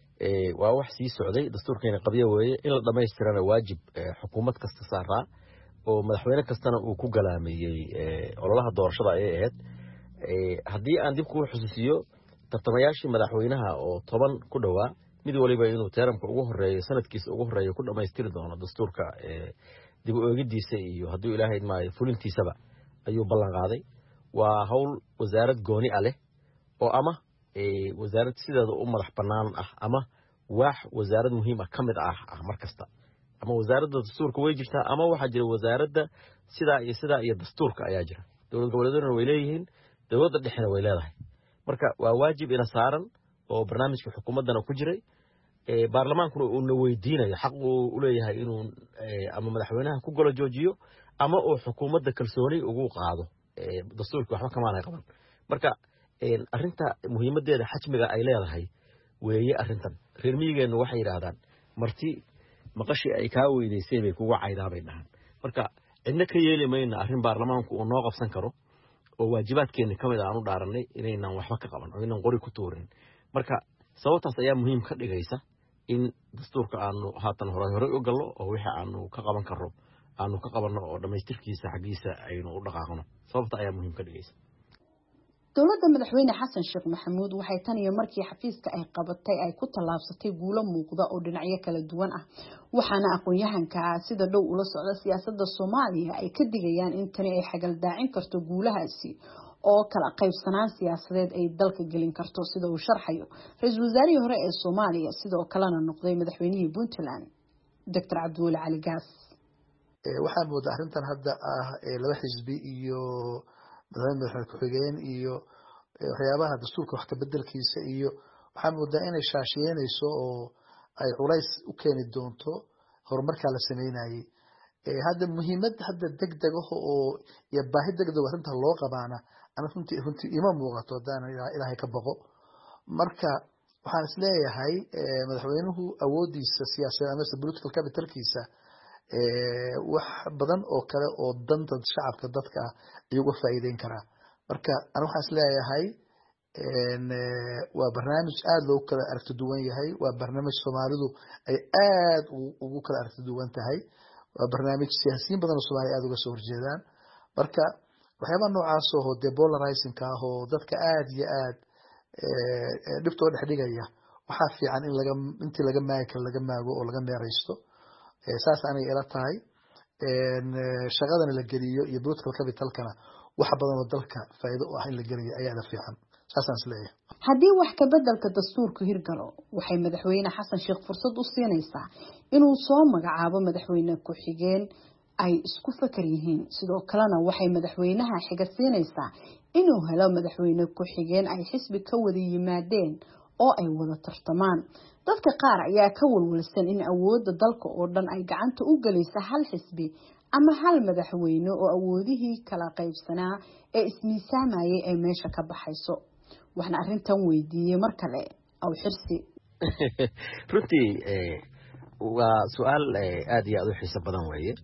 waa wax sii socday dastuurkeena qabyo weeye in la dhameystirana waajib xukuumad kasta saaraa oo madaxweyne kastana uu ku galaameeyay ololaha doorashada ay ahayd. haddii aan dib ku xusuusiyo tartamayaashii madaxweynaha oo 10 ku dhawaa mid waliba inuu teeramka ugu horeeyo sanadkiisa ugu horeeyo ku dhameystiri doono dastuurka dib u eegidiisa iyo hadduu ilaahay maayo fulintiisaba ayuu ballan qaaday. waa hawl wasaarad gooni ah leh oo ama wasaarad sideeda u madax bannaan ah ama waax wasaarad muhiim ah ka mid ah markasta ama wasaaradda dastuurka way jirtaa ama waxaa jira wasaaradda sidaa iyo dastuurka ayaa jira. dowlad goboleedyaduna way leeyihiin dowladda dhexena way leedahay. marka waa waajib ina saaran oo barnaamijka xukuumaddana ku jiray baarlamaankuna uu na weydiinayo xaq uu u leeyahay inuu ama madaxweynaha ku golo joojiyo ama uu xukuumadda kalsooni ugu qaado dastuurkii waxba kamaanay qaban. marka arrinta muhiimadeeda xajmiga ay leedahay weeye arrintan. reer miyigeennu waxay yidhaahdaan marti maqashii ay kaa weydaysay bay kugu caydaa bay dhahaan. marka cidna ka yeeli mayna arrin baarlamaanku uu noo qabsan karo oo waajibaadkeena kamid aan u dhaaranay inaynan waxba ka qaban oo inaan qori ku tuurin. marka sababtaas ayaa muhiim ka dhigaysa in dastuurka aanu haatan hore u gallo oo wixii aanu ka qaban karro aanu ka qabanno oo dhamaystirkiisa xaggiisa aynu u dhaqaaqno. sababta ayaa muhiim ka dhigaysa. dowladda madaxweyne xasan sheekh maxamuud waxay tan iyo markii xafiiska ay qabatay ay ku tallaabsatay guulo muuqda oo dhinacyo kala duwan ah waxaana aqoon-yahanka sida dhow ula socda siyaasadda Soomaaliya ay ka digayaan in tani ay xagal daacin karto guulahaasi oo kala qaybsanaan siyaasadeed ay dalka gelin karto sida uu sharxayo ra'iisul wasaarihii hore ee Soomaaliya sidoo kalena noqday madaxweynihii Puntland Dr. Cabdulle Cali Gaas. waxaan moodaa arrintan hadda ah laba xisbi iyo madaxweyne ku-xigeen iyo waxyaabaha dastuurka wax ka bedelkiisa iyo waxaan moodaa inay shaashiyeynayso oo ay culays u keeni doonto horumarka la sameynayay. hadda muhiimad hadda degdeg ah oo iyo baahi degdeg arrinta loo qabaana ana runtii ima muuqato hadaan ilaahay ka baqo. marka waxaan isleeyahay madaxweynuhu awoodiisa siyaasadeed ama political capitalkiisa wax badan oo kale oo danta shacabka dadka ah ayuu uga faa'iideyn karaa. marka ana waxaan isleeyahay waa barnaamij aad loogu kala aragti duwan yahay. waa barnaamij Soomaalidu ay aad ugu kala aragti duwan tahay. waa barnaamij siyaasiyiin badan oo Soomaaliya aad uga soo horjeedaan. marka waxyaabaha noocaas oo depolarizing ah oo dadka aad iyo aad dhibtoo dhex dhigaya waxaa fiican in intii laga maagi karo laga maago oo laga meeraysto. saas anay ila tahay shaqadana la geliyo iyo political capitalkana wax badan oo dalka faa'iido u ah in la geliyo ayaa la fiican saasaan isleeyahay. haddii wax ka beddelka dastuurku hirgalo waxay madaxweyne xasan sheekh fursad u siinaysaa inuu soo magacaabo madaxweyne ku-xigeen ay isku fakar yihiin sidoo kalena waxay madaxweynaha xiga siinaysaa inuu helo madaxweyne ku-xigeen ay xisbi ka wada yimaadeen oo ay wada tartamaan dadka qaar ayaa ka walwalsan in awoodda dalka oo dhan ay gacanta u galaysa hal xisbi ama hal madaxweyne oo awoodihii kala qaybsanaa ee ismiisaamayay ay meesha ka baxayso waxna arrintan weydiiyey mar kale aw xirsi runtii waa su'aal aad iyo aad u xiiso badan weeye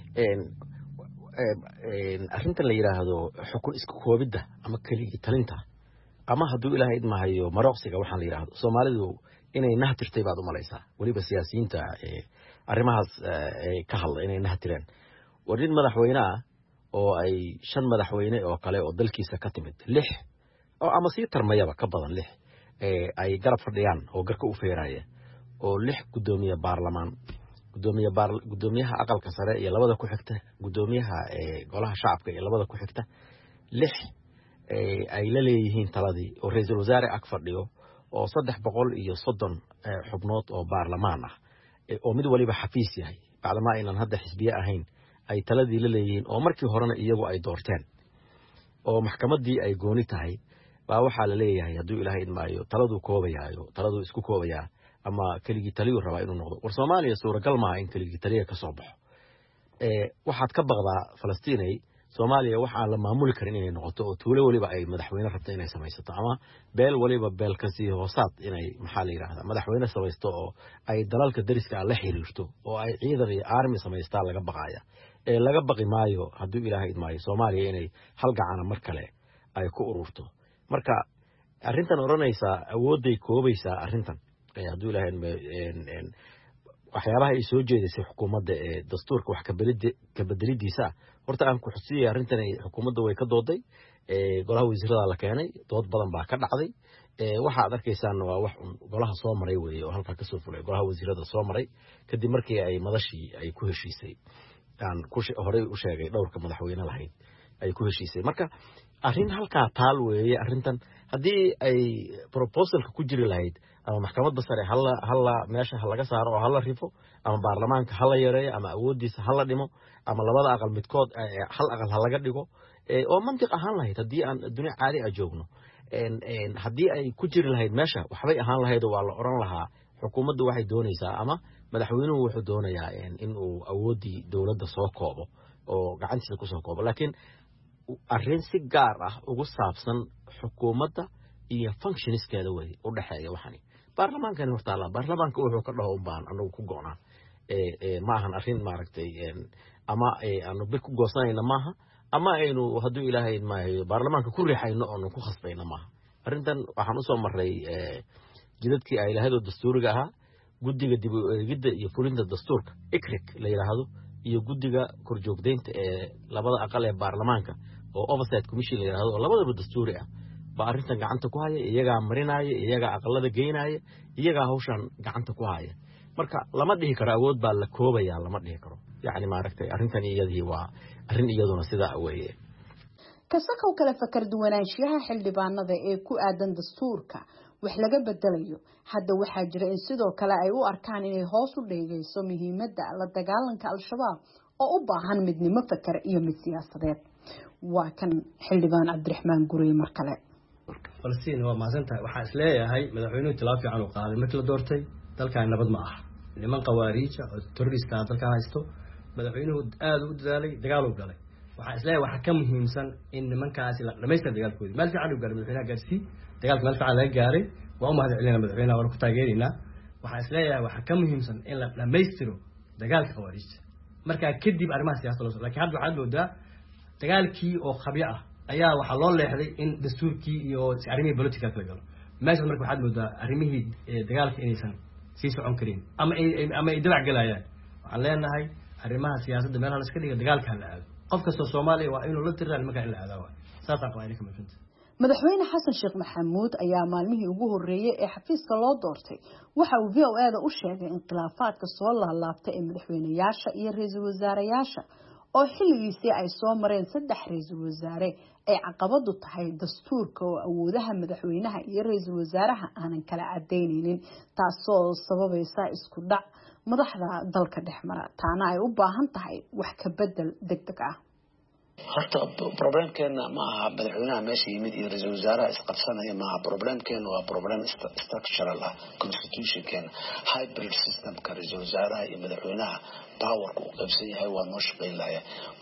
arrintan la yiraahdo xukun isku koobidda ama keligii talinta ama hadduu ilaahay idmahayo marooqsiga waxaan la yiraahdo Soomaalidu inay nahtirtay baad u malaysaa waliba siyaasiyiinta arrimahaas ka hadla inay nahtireen warin madaxweyne oo ay 5 madaxweyne oo kale oo dalkiisa ka timid 6 oo ama sii tarmayaba ka badan 6 ay garab fadhiyaan oo garka u feeraya oo 6 gudoomiye baarlamaan gudoomiyaha aqalka sare iyo labada ku xigta gudoomiyaha golaha shacabka iyo labada ku xigta 6 ay la leeyihiin taladii oo ra'iisul wasaare ag fadhiyo oo 330 xubnood oo baarlamaan ah oo mid waliba xafiis yahay bacdama inaan hadda xisbiye ahayn ay taladii la leeyihiin oo markii horena iyagu ay doorteen oo maxkamadii ay gooni tahay baa waxaa la leeyahay hadduu ilaahay idmaayo taladu koobayaayo taladu isku koobayaa ama keligii taliyu rabaa inuu noqdo war Soomaaliya suuragal ma in keligii taliya ka soo baxo waxaad ka baqdaa Falastiinay Soomaaliya waxa la maamuli karin inay noqoto oo tuulo waliba ay madaxweyne rabto inay samaysato ama beel waliba beel ka sii hoosaad inay maxaa la yiraahdaa madaxweyne samaysto oo ay dalalka dariska la xiriirto oo ay ciidan iyo army samaystaa laga baqaya laga baqi maayo hadduu ilaahay idmaayo Soomaaliya inay hal gacan mar kale ay ku ururto marka arrintan oranaysa awooday koobaysa arrintan hadduu ilaahay waxyaabaha ay soo jeedisay xukuumadda dastuurka wax ka bedelidiisa horta aan ku xusiyay arrintan xukuumadda way ka dooday golaha wasiirada la keenay dood badan baa ka dhacday waxa aad arkaysaan waa wax golaha soo maray weeye oo halka ka soo fulay golaha wasiirada soo maray kadib markii ay madashii ay ku heshiisay aan horey u sheegay dhowrka madaxweyne lahayd ay ku heshiisay marka arrin halka taal weeye arrintan haddii ay proposalka ku jiri lahayd ama maxkamadda sare halla meesha laga saaro oo halla rifo ama baarlamaanka halla yareeyo ama awoodiisa halla dhimo ama labada aqal midkood hal aqal laga dhigo oo mantiq ahaan lahayd haddii aan dunia caadi ah joogno haddii ay ku jiri lahayd meesha waxbay ahaan lahayd waa la oran lahaa xukuumaddu waxay doonaysaa ama madaxweynuhu wuxuu doonayaa in uu awoodii dawladda soo koobo oo gacantiisa ku soo koobo laakiin arrin si gaar ah ugu saabsan xukuumadda iyo functionskeeda way u dhaxeeya waxani baarlamaankan hortaala baarlamaanka wuxuu ka dhaho baan anagu ku go'naa ma ahan arrin maaragtay ama aanu bi ku goosanayna maaha ama aynu hadduu ilaahay maayo baarlamaanka ku riixayno oo ku khasbayna maaha arrintan waxaan u soo maray jidadkii ay lahayd dastuuriga ahaa guddiga dib u eegidda iyo fulinta dastuurka ikrik la yiraahdo iyo guddiga korjoogdeynta ee labada aqal ee baarlamaanka oo oversight commission la yiraahdo oo labadaba dastuuri ah ba arrintan gacanta ku haya iyaga marinaya iyaga aqalada geynaya iyaga hawshan gacanta ku haya marka lama dhihi karo awood baa la koobaya lama dhihi karo yaani maaragtay arrintan iyadii waa arrin iyaduna sida weeye kasoo kala fakar duwanaanshiyaha xildhibaanada ee ku aadan dastuurka wax laga bedelayo hadda waxaa jira in sidoo kale ay u arkaan inay hoos u dheegayso muhiimadda la dagaalanka al-shabaab oo u baahan midnimo fakar iyo mid siyaasadeed waa kan xildhibaan Cabdiraxmaan Gurey mar kale Falastiin waa maasantahay waxaa isleeyahay madaxweynuhu tilaab fiican uu qaaday markii la doortay dalkan nabad ma aha niman qawaariija oo terrorist ah dalkan haysto madaxweynuhu aad u dadaalay dagaal u galay waxaa isleeyahay waxa ka muhiimsan in nimankaasi la dhameystir dagaalkooda meel fiican uu galay madaxweynaha gaarsiin dagaalka meel fiican laga gaaray waa u mahad celinaa madaxweynaha war ku taageerinaa waxaa isleeyahay waxa ka muhiimsan in la dhameystiro dagaalka qawaariijta markaa kadib arrimaha siyaasadda loo soo laakiin hadda waxaad moodaa dagaalkii oo khabiic ah ayaa waxaa loo leexday in dastuurkii iyo arrimihii political kala galo meeshaas marka waxaad moodaa arrimihii dagaalka inaysan sii socon karin ama ay dabac galayaan waxaan leenahay arrimaha siyaasadda meelaha la iska dhiga dagaalka la aado qof kastoo Soomaaliya waa inuu la tiraa nimanka in la aado saasaan qabaa inay ka mafhanta madaxweyne xasan sheekh maxamuud ayaa maalmihii ugu horeeyay ee xafiiska loo doortay waxa uu VOA u sheegay in khilaafaadka soo laalaabtay ee madaxweynayaasha iyo ra'iisul wasaareyaasha oo xilligiisii ay soo mareen 3 ra'iisul wasaare ay caqabadu tahay dastuurka oo awoodaha madaxweynaha iyo ra'iisul wasaaraha aanan kala cadeyneynin taasoo sababaysa isku dhac madaxda dalka dhexmara taana ay u baahan tahay wax ka bedel degdeg ah horta problemkeena ma aha madaxweynaha meesha yimid iyo ra'iisul wasaaraha isqabsanaya ma aha problemkeena waa problem structural ah constitutionkeena hybrid systemka ra'iisul wasaaraha iyo madaxweynaha powerku uu qaybsan yahay waa noo shaqayn lahayaa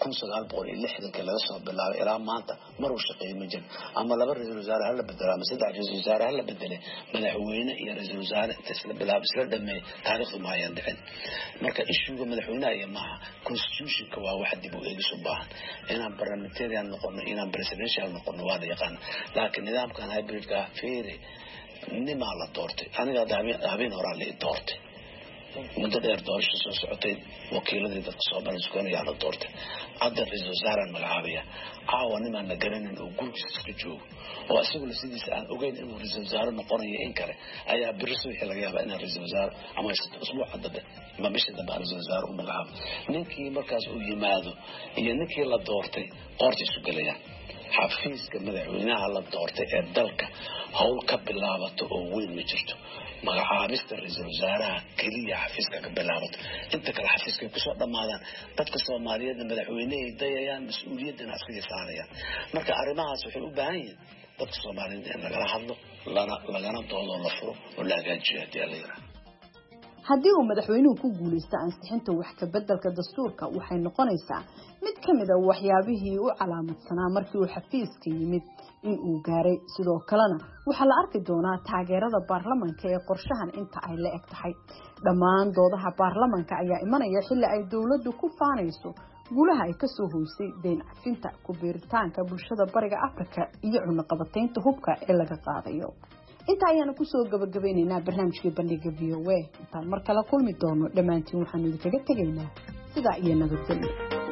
1960 laga soo bilaabay ilaa maanta mar uu shaqeeyay ma jirin ama laba ra'iisul wasaare hala bedelo ama saddex ra'iisul wasaare hala bedele madaxweyne iyo ra'iisul wasaare isla bilaabay isla dhameeyay taariikhdu ma ayaan dhicin marka issuega madaxweynaha iyo maaha constitutionka waa wax dib u eegis u baahan inaan parliamentarian noqono inaan presidential noqono waa la yaqaan laakiin nidaamkan hybridka fiiri nimaa la doortay aniga habeen horaa la doortay muddo dheer doorasho soo socotay wakiiladii dadka Soomaaliyeed ayaa la doortay hadda ra'iisul wasaaraha magacaabaya caawa nimaan la garanin oo gurigiisa iska joogo oo asagu sidiisa aan ogeyn inuu ra'iisul wasaare noqonayo in kale ayaa biriso wixii laga yaabaa inuu ra'iisul wasaare ama usbuuca dambe ma bisha dambe ra'iisul wasaare u magacaabo ninkii markaas uu yimaado iyo ninkii la doortay qortiisu galayaan xafiiska madaxweynaha la doortay ee dalka hawl ka bilaabato oo weyn ma jirto magacaabista ra'iisul wasaaraha kaliya xafiiska ka bilaabato inta kale xafiiska ku soo dhamaadaan dadka Soomaaliyeed madaxweynaha dayayaan mas'uuliyadna askari saarayaan marka arrimahaas waxay u baahan yihiin dadka Soomaaliyeed in laga hadlo lagana doodo la furo oo la hagaajiyo hadii la yiraahdo haddii uu madaxweynuhu ku guuleysto ansixinta wax ka beddelka dastuurka waxay noqonaysaa mid ka mid ah waxyaabihii u calaamadsanaa markii uu xafiiska yimid in uu gaaray sidoo kalena waxaa la arki doonaa taageerada baarlamaanka ee qorshahan inta ay la eg tahay dhammaan doodaha baarlamaanka ayaa imanaya xilli ay dowladdu ku faanayso guulaha ay ka soo hoysay deyn cafinta ku biiritaanka bulshada bariga Afrika iyo cunaqabataynta hubka ee laga qaadayo inta ayaan ku soo gabagabeynaynaa barnaamijka bandhiga VOA intaan mar kale kulmi doono dhamaantiin waxaan idinkaga tegaynaa sida iyo nabadgelyo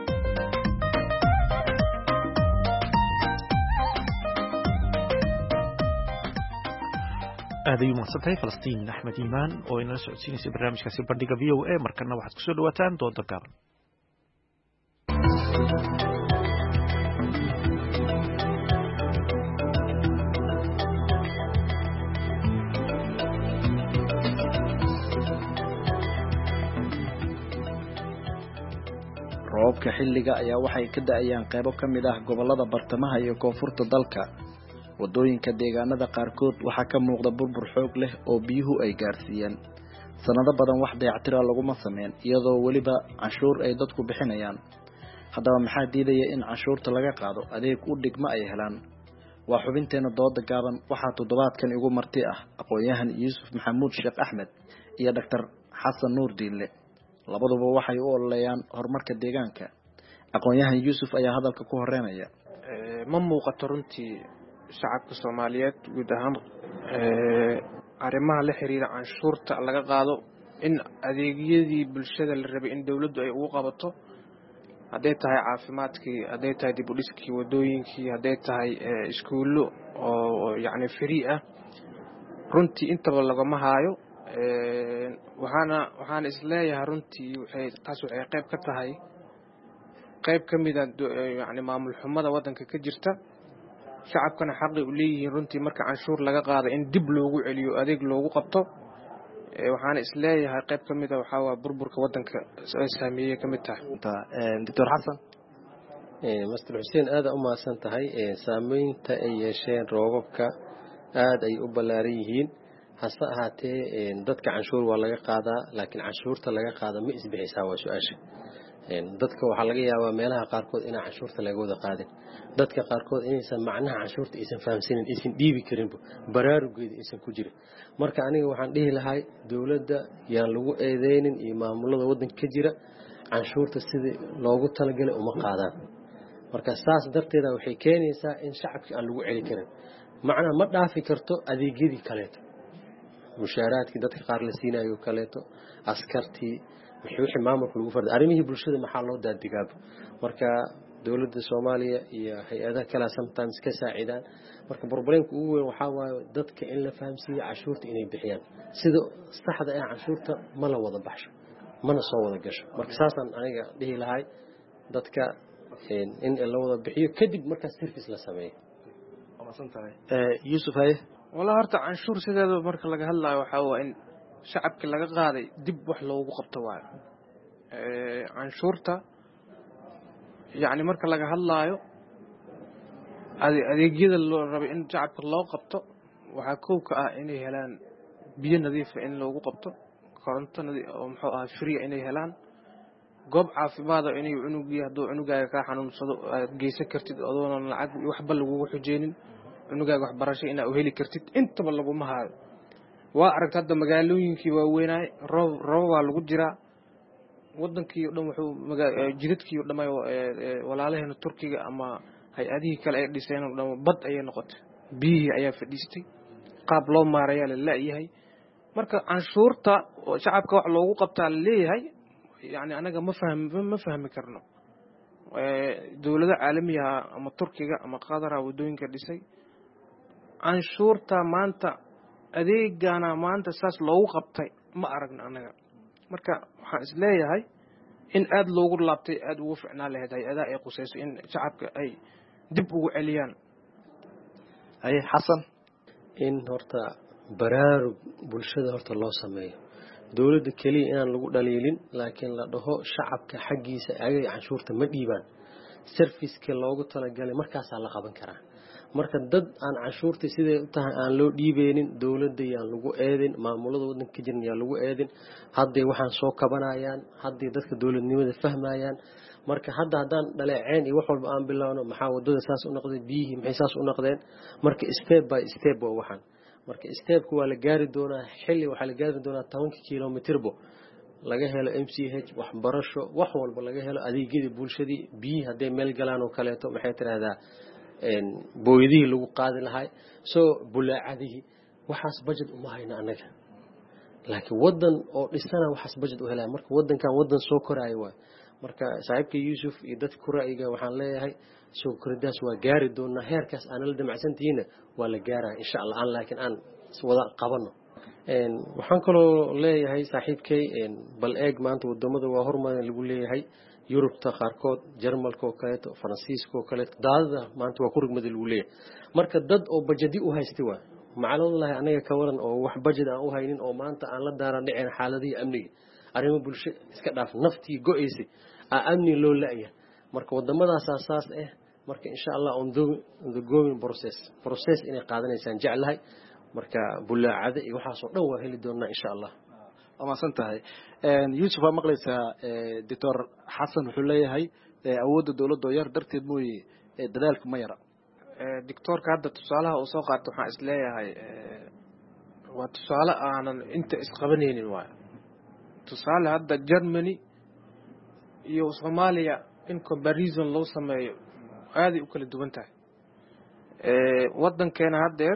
aadayu mahadsantahay Falastiin Axmed Iimaan oo inala socodsiinaysa barnaamijkaasi bandhiga VOA markana waxaad kusoo dhawaataan doonta gaaban roobka xilliga ayaa waxay ka da'ayaan qaybo ka mid ah gobolada bartamaha iyo koonfurta dalka wadooyinka deegaanada qaarkood waxaa ka muuqda burbur xoog leh oo biyuhu ay gaarsiiyeen sanado badan wax dayactira laguma sameyn iyadoo weliba canshuur ay dadku bixinayaan haddaba maxaa diidaya in canshuurta laga qaado adeeg u dhigma ay helaan waa xubinteena dooda gaaban waxaa toddobaadkan igu marti ah aqoon-yahan Yuusuf Maxamuud Sheekh Axmed iyo Dr. Xasan Nuur Diinle labaduba waxay u ololeeyaan horumarka deegaanka aqoon-yahan Yuusuf ayaa hadalka ku horeynaya ma muuqato runtii shacabka Soomaaliyeed guud ahaan arrimaha la xiriira canshuurta laga qaado in adeegyadii bulshada la rabay in dawladdu ay ugu qabato haday tahay caafimaadkii haday tahay dib u dhiskii wadooyinkii haday tahay iskuulo oo yaani free ah runtii intaba lagama haayo waxaan isleeyahay runtii waxay qayb ka tahay qayb kamid ah yaani maamul xumada wadanka ka jirta shacabkana xaq u leeyihiin runtii marka canshuur laga qaado in dib loogu celiyo adeeg loogu qabto waxaan isleeyahay qayb kamid ah waxa waa burburka wadanka saameeyay kamid tahay Dr. Xasan Mr. Hussein aad u maasan tahay saameynta ay yeesheen roobabka aad ay u balaaran yihiin hase ahaatee dadka canshuur waa laga qaadaa laakiin canshuurta laga qaado ma isbixisa waa su'aasha dadka waxa laga yaabaa meelaha qaarkood in canshuurta laga wada qaadin dadka qaarkood inaysan macnaha canshuurta aysan fahamsanin aysan dhiibi karin baraarugeeda aysan ku jirin marka aniga waxaan dhihi lahay dawladda yaan lagu eedeynin iyo maamulada wadanka ka jira canshuurta sidii loogu talagalay uma qaadaan marka saas darteeda waxay keenaysaa in shacabka aan lagu celi karin macnaha ma dhaafi karto adeegyadii kaleeto mushaaraadkii dadka qaar la siinayo kaleeto askartii wixii maamulka lagu farday arrimihii bulshada maxaa loo daadigaab marka dawladda Soomaaliya iyo hay'adaha kala sometimes ka saacidaan marka problemka ugu weyn waxa waaye dadka in la fahamsiyo canshuurta inay bixiyaan sida saxda ah canshuurta ma la wada baxsho mana soo wada gasho marka saasan aniga dhihi lahay dadka in la wada bixiyo kadib markaas service la sameeyo. Yusuf haye والله horta canshuur sideeda marka laga hadlayo waxa waa in shacabka laga qaaday dib wax loogu qabto waayo canshuurta yani marka laga hadlayo adeegyada loo rabo in shacabka loo qabto waxa koow ka ah inay helaan biyo nadiif ah in loogu qabto koronto nadiif oo muxuu ahaa free inay helaan goob caafimaad ah inay cunugaaga ka xanuunsado aad geysan kartid adoon lacag waxba lagu xujeenin cunugaaga waxbarasho inaad u heli kartid intaba laguma haayo waa aragtay hadda magaalooyinkii waaweynay roob waa lagu jiraa wadankii dhan wuxuu jidadkii dhamay walaalaheena Turkiga ama hay-adihii kale ay dhiseen oo dhan bad ayay noqotay biyihii ayaa fadhiistay qaab loo maareeyo la leeyahay marka canshuurta oo shacabka wax loogu qabtaa leeyahay yani anaga ma fahmi karno dawladda caalamiga ama Turkiga ama Qatar wadooyinka dhisay canshuurta maanta adeegana maanta saas loogu qabtay ma aragna anaga marka waxaan is leeyahay in aad loogu laabtay aad ugu ficnaan lahayd hay-adaha ay qusayso in shacabka ay dib ugu celiyaan haye xasan in horta baraarug bulshada horta loo sameeyo dawladda kaliya inaan lagu dhaliilin laakiin la dhaho shacabka xaggiisa ay canshuurta ma dhiibaan service-ka loogu talagalay markaasaa la qaban karaa marka dad aan canshuurta sidee u tahay aan loo dhiibeynin dawladda yaan lagu eedin maamulada wadanka jiran yaan lagu eedin hadday waxaan soo kabanayaan hadday dadka dawladnimada fahmayaan marka haddaan dhaleeceen iyo wax walba aan bilaawno maxaa wadada saas u noqday biyihii maxay saas u noqdeen marka step by step waa waxaan marka stepku waa la gaari doonaa xilli waxaa la gaari doonaa 10 kilomitirbo laga helo MCH waxbarasho wax walba laga helo adeegyada bulshadii biyihii hadday meel galaan oo kaleeto maxay tiraahdaa booyadihii lagu qaadi lahay soo bulaacadihii waxaas budget uma hayna anaga laakiin wadan oo dhisana waxaas budget u helaa marka wadankan wadan soo koraayo waa marka saaxiibka Yusuf iyo dadka ku raayiga waxaan leeyahay soo koridaas waa gaari doonaa heerkaas aan la damacsantiina waa la gaaraa insha Allah aan laakiin aan wada qabano waxaan kaloo leeyahay saaxiibkay bal eeg maanta wadamada waa hormarin lagu leeyahay Yurubta qaarkood Jarmalka oo kale Faransiiska oo kale daadada maanta waa ku rugmada lagu leeyahay marka dad oo budget u haystay waa macluumaadlaha anaga ka waran oo wax budget aan u haynin oo maanta aan la daaran dhicin xaaladii amniga arrimo bulsho iska dhaaf naftii go'aysi amni loo laaya marka wadamadaas asaas marka insha Allah on the going process inay qaadanaysan jeclahay marka bulaacada iyo waxa soo dhan waa heli doonaa insha Allah ama santahay Yusuf waa maqlaysaa Dr. Xasan wuxuu leeyahay awoodda dawladda yar darteed mooyee dadaalka ma yara doctorka hadda tusaalaha uu soo qaato waxaan is leeyahay waa tusaale aanan inta isqabanaynin waa tusaale hadda Germany iyo Soomaaliya in comparison loo sameeyo aad u kala duwan tahay wadankeena haddeer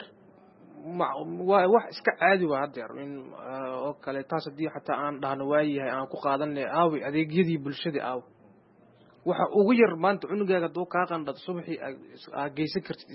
waa wax iska caadi waa haddeer in oo kale taas hadii xataa aan dhahno waayahay aan ku qaadanay aawi adeegyadii bulshada aaw waxa ugu yar maanta cunugaaga doo ka qandhad subaxii aad geysan kartid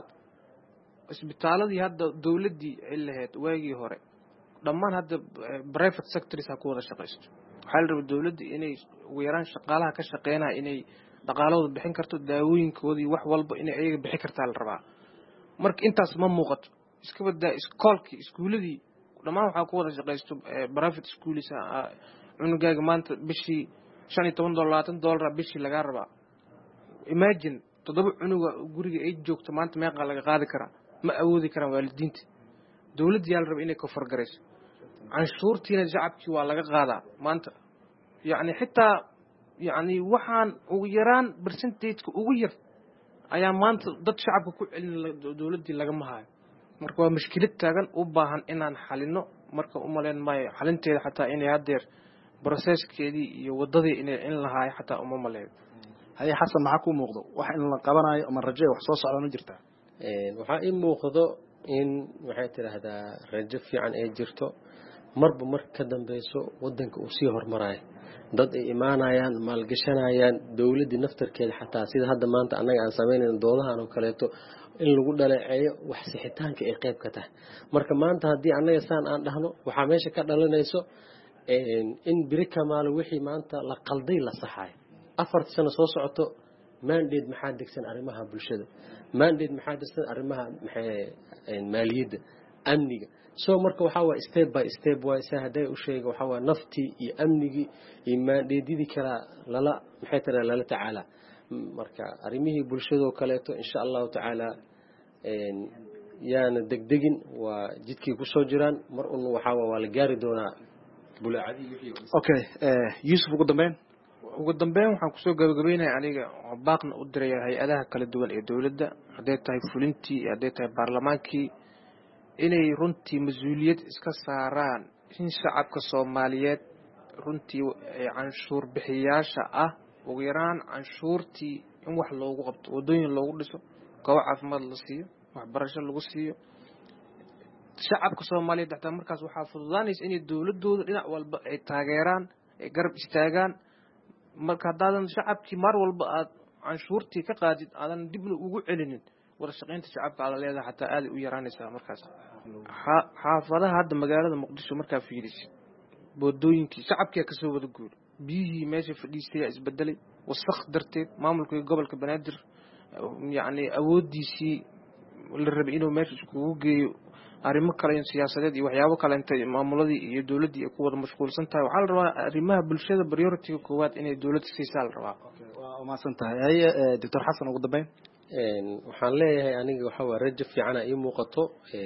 isbitaaladii hadda dawladii ay lahayd waagii hore dhammaan hadda private sectors ha ku wada shaqeysto waxaa la rabaa dawladda inay ugu yaraan shaqaalaha ka shaqeynaa inay dhaqaalahooda bixin karto daawooyinkoodii wax walba inay ayaga bixin kartaa la rabaa marka intaas ma muuqato iska badaa iskoolkii iskuuladii dhammaan waxaa ku wada shaqeysto private schools cunugaaga maanta bishii $15-20 bishii laga rabaa imagine 7 cunuga guriga ay joogto maanta meeqa laga qaadi karaa ma awoodi karaan waalidiinta dawladda yaa la rabaa inay ka fargareyso canshuurtiina shacabkii waa laga qaadaa maanta yani xitaa yani waxaan ugu yaraan percentage-ka ugu yar ayaa maanta dad shacabka ku celin dawladdii lagama hayo marka waa mushkilad taagan u baahan inaan xalino marka u maleyn maayo xalinteeda xataa inay haddeer processkeedii iyo wadadii in lahaayo xataa uma maleeyo haye xasan maxaa ku muuqdo wax in la qabanayo ama rajo wax soo socda ma jirtaa waxaa ii muuqdo in waxay tiraahdaa rajo fiican ay jirto marba mar ka dambayso wadanka uu sii hormarayo dad ay imaanayaan maalgashanayaan dawladda naftarkeeda xataa sida hadda maanta annaga aan sameynayno doodahan oo kaleeto in lagu dhaleeceeyo wax sixitaanka ay qayb ka tahay marka maanta haddii annaga saan aan dhahno waxaa meesha ka dhalanayso in biri kamaalo wixii maanta la qalday la saxayo 4 sano soo socoto mandate maxaa degsan arrimaha bulshada mandate maxaa degsan arrimaha maaliyadda amniga so marka waxa waa step by step way sahaday u sheega waxa waa nafti iyo amnigi iyo mandate-yadii kala lala maxay tahay lala tacaala marka arrimihii bulshada oo kaleeto insha Allah taala yaana degdegin waa jidkii ku soo jiraan mar waxa waa la gaari doonaa bulaacadii wixii okay Yusuf ugu dambeyn waxaan kusoo gabagabeynaa aniga baaqna u diray hay'adaha kala duwan ee dawladda haday tahay fulintii haday tahay baarlamaankii inay runtii mas'uuliyad iska saaraan in shacabka Soomaaliyeed runtii canshuur bixiyaasha ah ugu yaraan canshuurtii in wax loogu qabto wadooyin loogu dhiso goobo caafimaad la siiyo waxbarasho lagu siiyo shacabka Soomaaliyeed xataa markaas waxa fududaanaysa in dawladoodu dhinac walba ay taageeraan ay garab istaagaan marka hadaan shacabkii mar walba aad canshuurtii ka qaadid aadan dibna ugu celinin wada shaqeynta shacabka ala leedahay xataa aad u yaraanaysa markaas xaafadaha hadda magaalada Muqdisho markaa fiirisid wadooyinkii shacabkii ka soo wada guur biyihii meesha fadhiistay isbedelay wasakh darteed maamulka gobolka Banaadir yani awoodiisii la rabay inuu meesha isku geeyo arrimo kale siyaasadeed iyo waxyaabo kale intay maamuladii iyo dawladii ay ku wada mashquulsan tahay waxa la rabaa arrimaha bulshada priority koowaad inay dawladda siisaa la rabaa waa maasan tahay Dr. Xasan ugu dambeyn waxaan leeyahay aniga waxa waa rajo fiican ay muuqato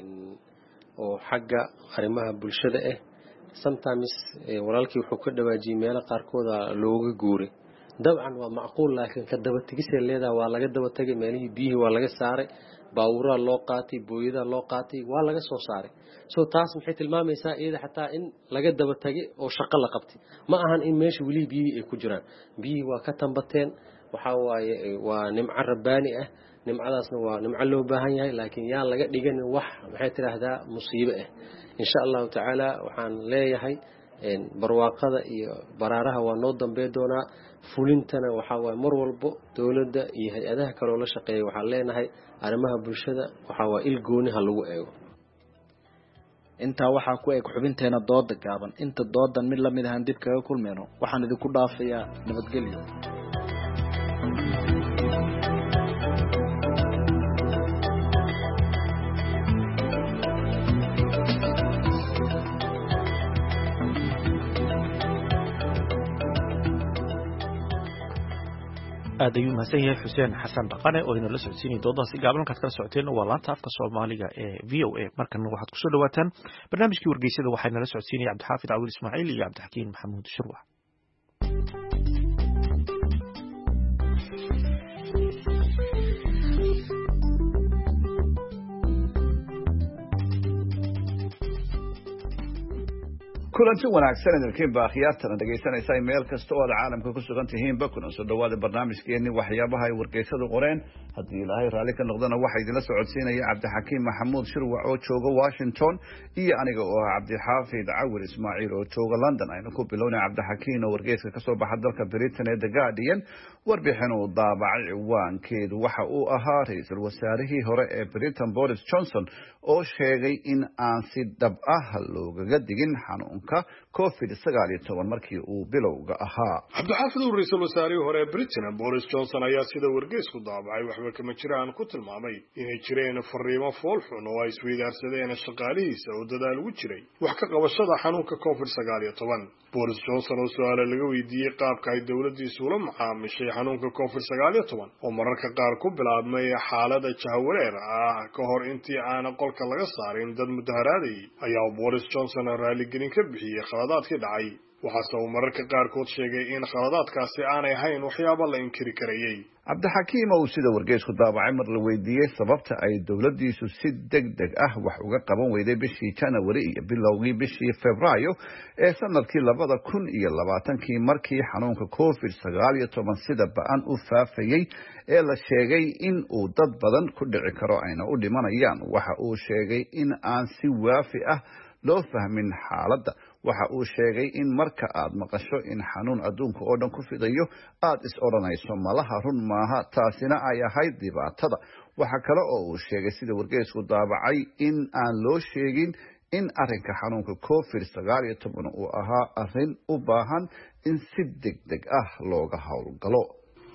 oo xagga arrimaha bulshada sometimes walaalkii wuxuu ka dhawaajiyay meelo qaarkood looga guuray dabcan waa macquul laakiin ka daba tagis leedahay waa laga daba tagay meelihii biyihii waa laga saaray baawura loo qaatay booyada loo qaatay waa laga soo saaray soo taas maxay tilmaamaysaa iyada xataa in laga daba tagay oo shaqo la qabtay ma ahan in meesha wali biyihii ay ku jiraan biyihii waa ka tambateen waxa waaye waa nimco rabbaani ah nimcadaasna waa nimco loo baahan yahay laakiin yaa laga dhigan wax maxay tiraahdaa musiibo insha Allah taala waxaan leeyahay barwaaqada iyo baraaraha waa noo dambeey doonaa fulintana waxa waa mar walba dawladda iyo hay'adaha kale oo la shaqeeyo waxaan leenahay arrimaha bulshada waxa waa il gooniha lagu eego inta waxa ku eeg xubinteena dooda gaaban inta doodan mid la mid ah dib kaga kulmeeno waxaan idinku dhaafayaa nabadgelyo aad ayuu mahadsan yahay xuseen xasan dhaqane oo inala socodsiinay doodaasi gaaban kaad kala socoteen waa laanta afka Soomaaliga ee VOA markan waxaad ku soo dhawaataan barnaamijkii wargeysyada waxay nala socodsiinay Cabdixaafid Awil Ismaaciil iyo Cabdixakiin Maxamuud Shirwa kulanti wanaagsan idinkiin baa khiyaartana dhageysanaysa meel kasta oo aad caalamka ku sugan tihiin bakuna soo dhawaada barnaamijkeeni waxyaabaha ay wargeysadu qoreen haddii ilaahay raalli ka noqdana waxa idinla socodsiinaya Cabdixakiin Maxamuud Shirwa oo jooga Washington iyo aniga oo Cabdixaafid Awil Ismaaciil oo jooga London aynu ku bilownay Cabdixakiin oo wargeyska ka soo baxa dalka Britain ee The Guardian warbixin uu daabacay ciwaankeedu waxa uu ahaa ra'iisul wasaarihii hore ee Britain Boris Johnson oo sheegay in aan si dhab ah loogaga digin xanuun COVID-19 markii uu bilowga ahaa. Cabdixaafid uu ra'iisul wasaarihii hore Britain Boris Johnson ayaa sida wargeysku daabacay waxba kama jiraan ku tilmaamay inay jireen fariimo foolxun oo ay isweydaarsadeen shaqaalihiisa oo dadaal ugu jiray wax ka qabashada xanuunka COVID-19. Boris Johnson oo su'aalo laga weydiiyay qaabka ay dawladdiisu ula macaamishay xanuunka COVID-19 oo mararka qaar ku bilaabmay xaalada jahawareer ah ka hor intii aan qolka laga saarin dad mudaharaaday ayaa Boris Johnson raaligelin ka bixiyay khaladaadkii dhacay waxaase uu mararka qaarkood sheegay in khaladaadkaasi aanay ahayn waxyaabo la inkiri karayay. Cabdixakiin oo sida wargeysku daabacay mar la weydiiyay sababta ay dawladdiisu si degdeg ah wax uga qaban weyday bishii January iyo bilowgii bishii Febraayo ee sanadkii 2020 markii xanuunka COVID-19 sida ba'an u faafayay ee la sheegay in uu dad badan ku dhici karo ayna u dhimanayaan waxa uu sheegay in aan si waafi ah loo fahmin xaaladda waxa uu sheegay in marka aad maqasho in xanuun adduunka oo dhan ku fidayo aad is odhanayso malaha run maaha taasina ay ahayd dhibaatada waxa kale oo uu sheegay sida wargeysku daabacay in aan loo sheegin in arrinka xanuunka COVID-19 uu ahaa arrin u baahan in si degdeg ah looga howlgalo.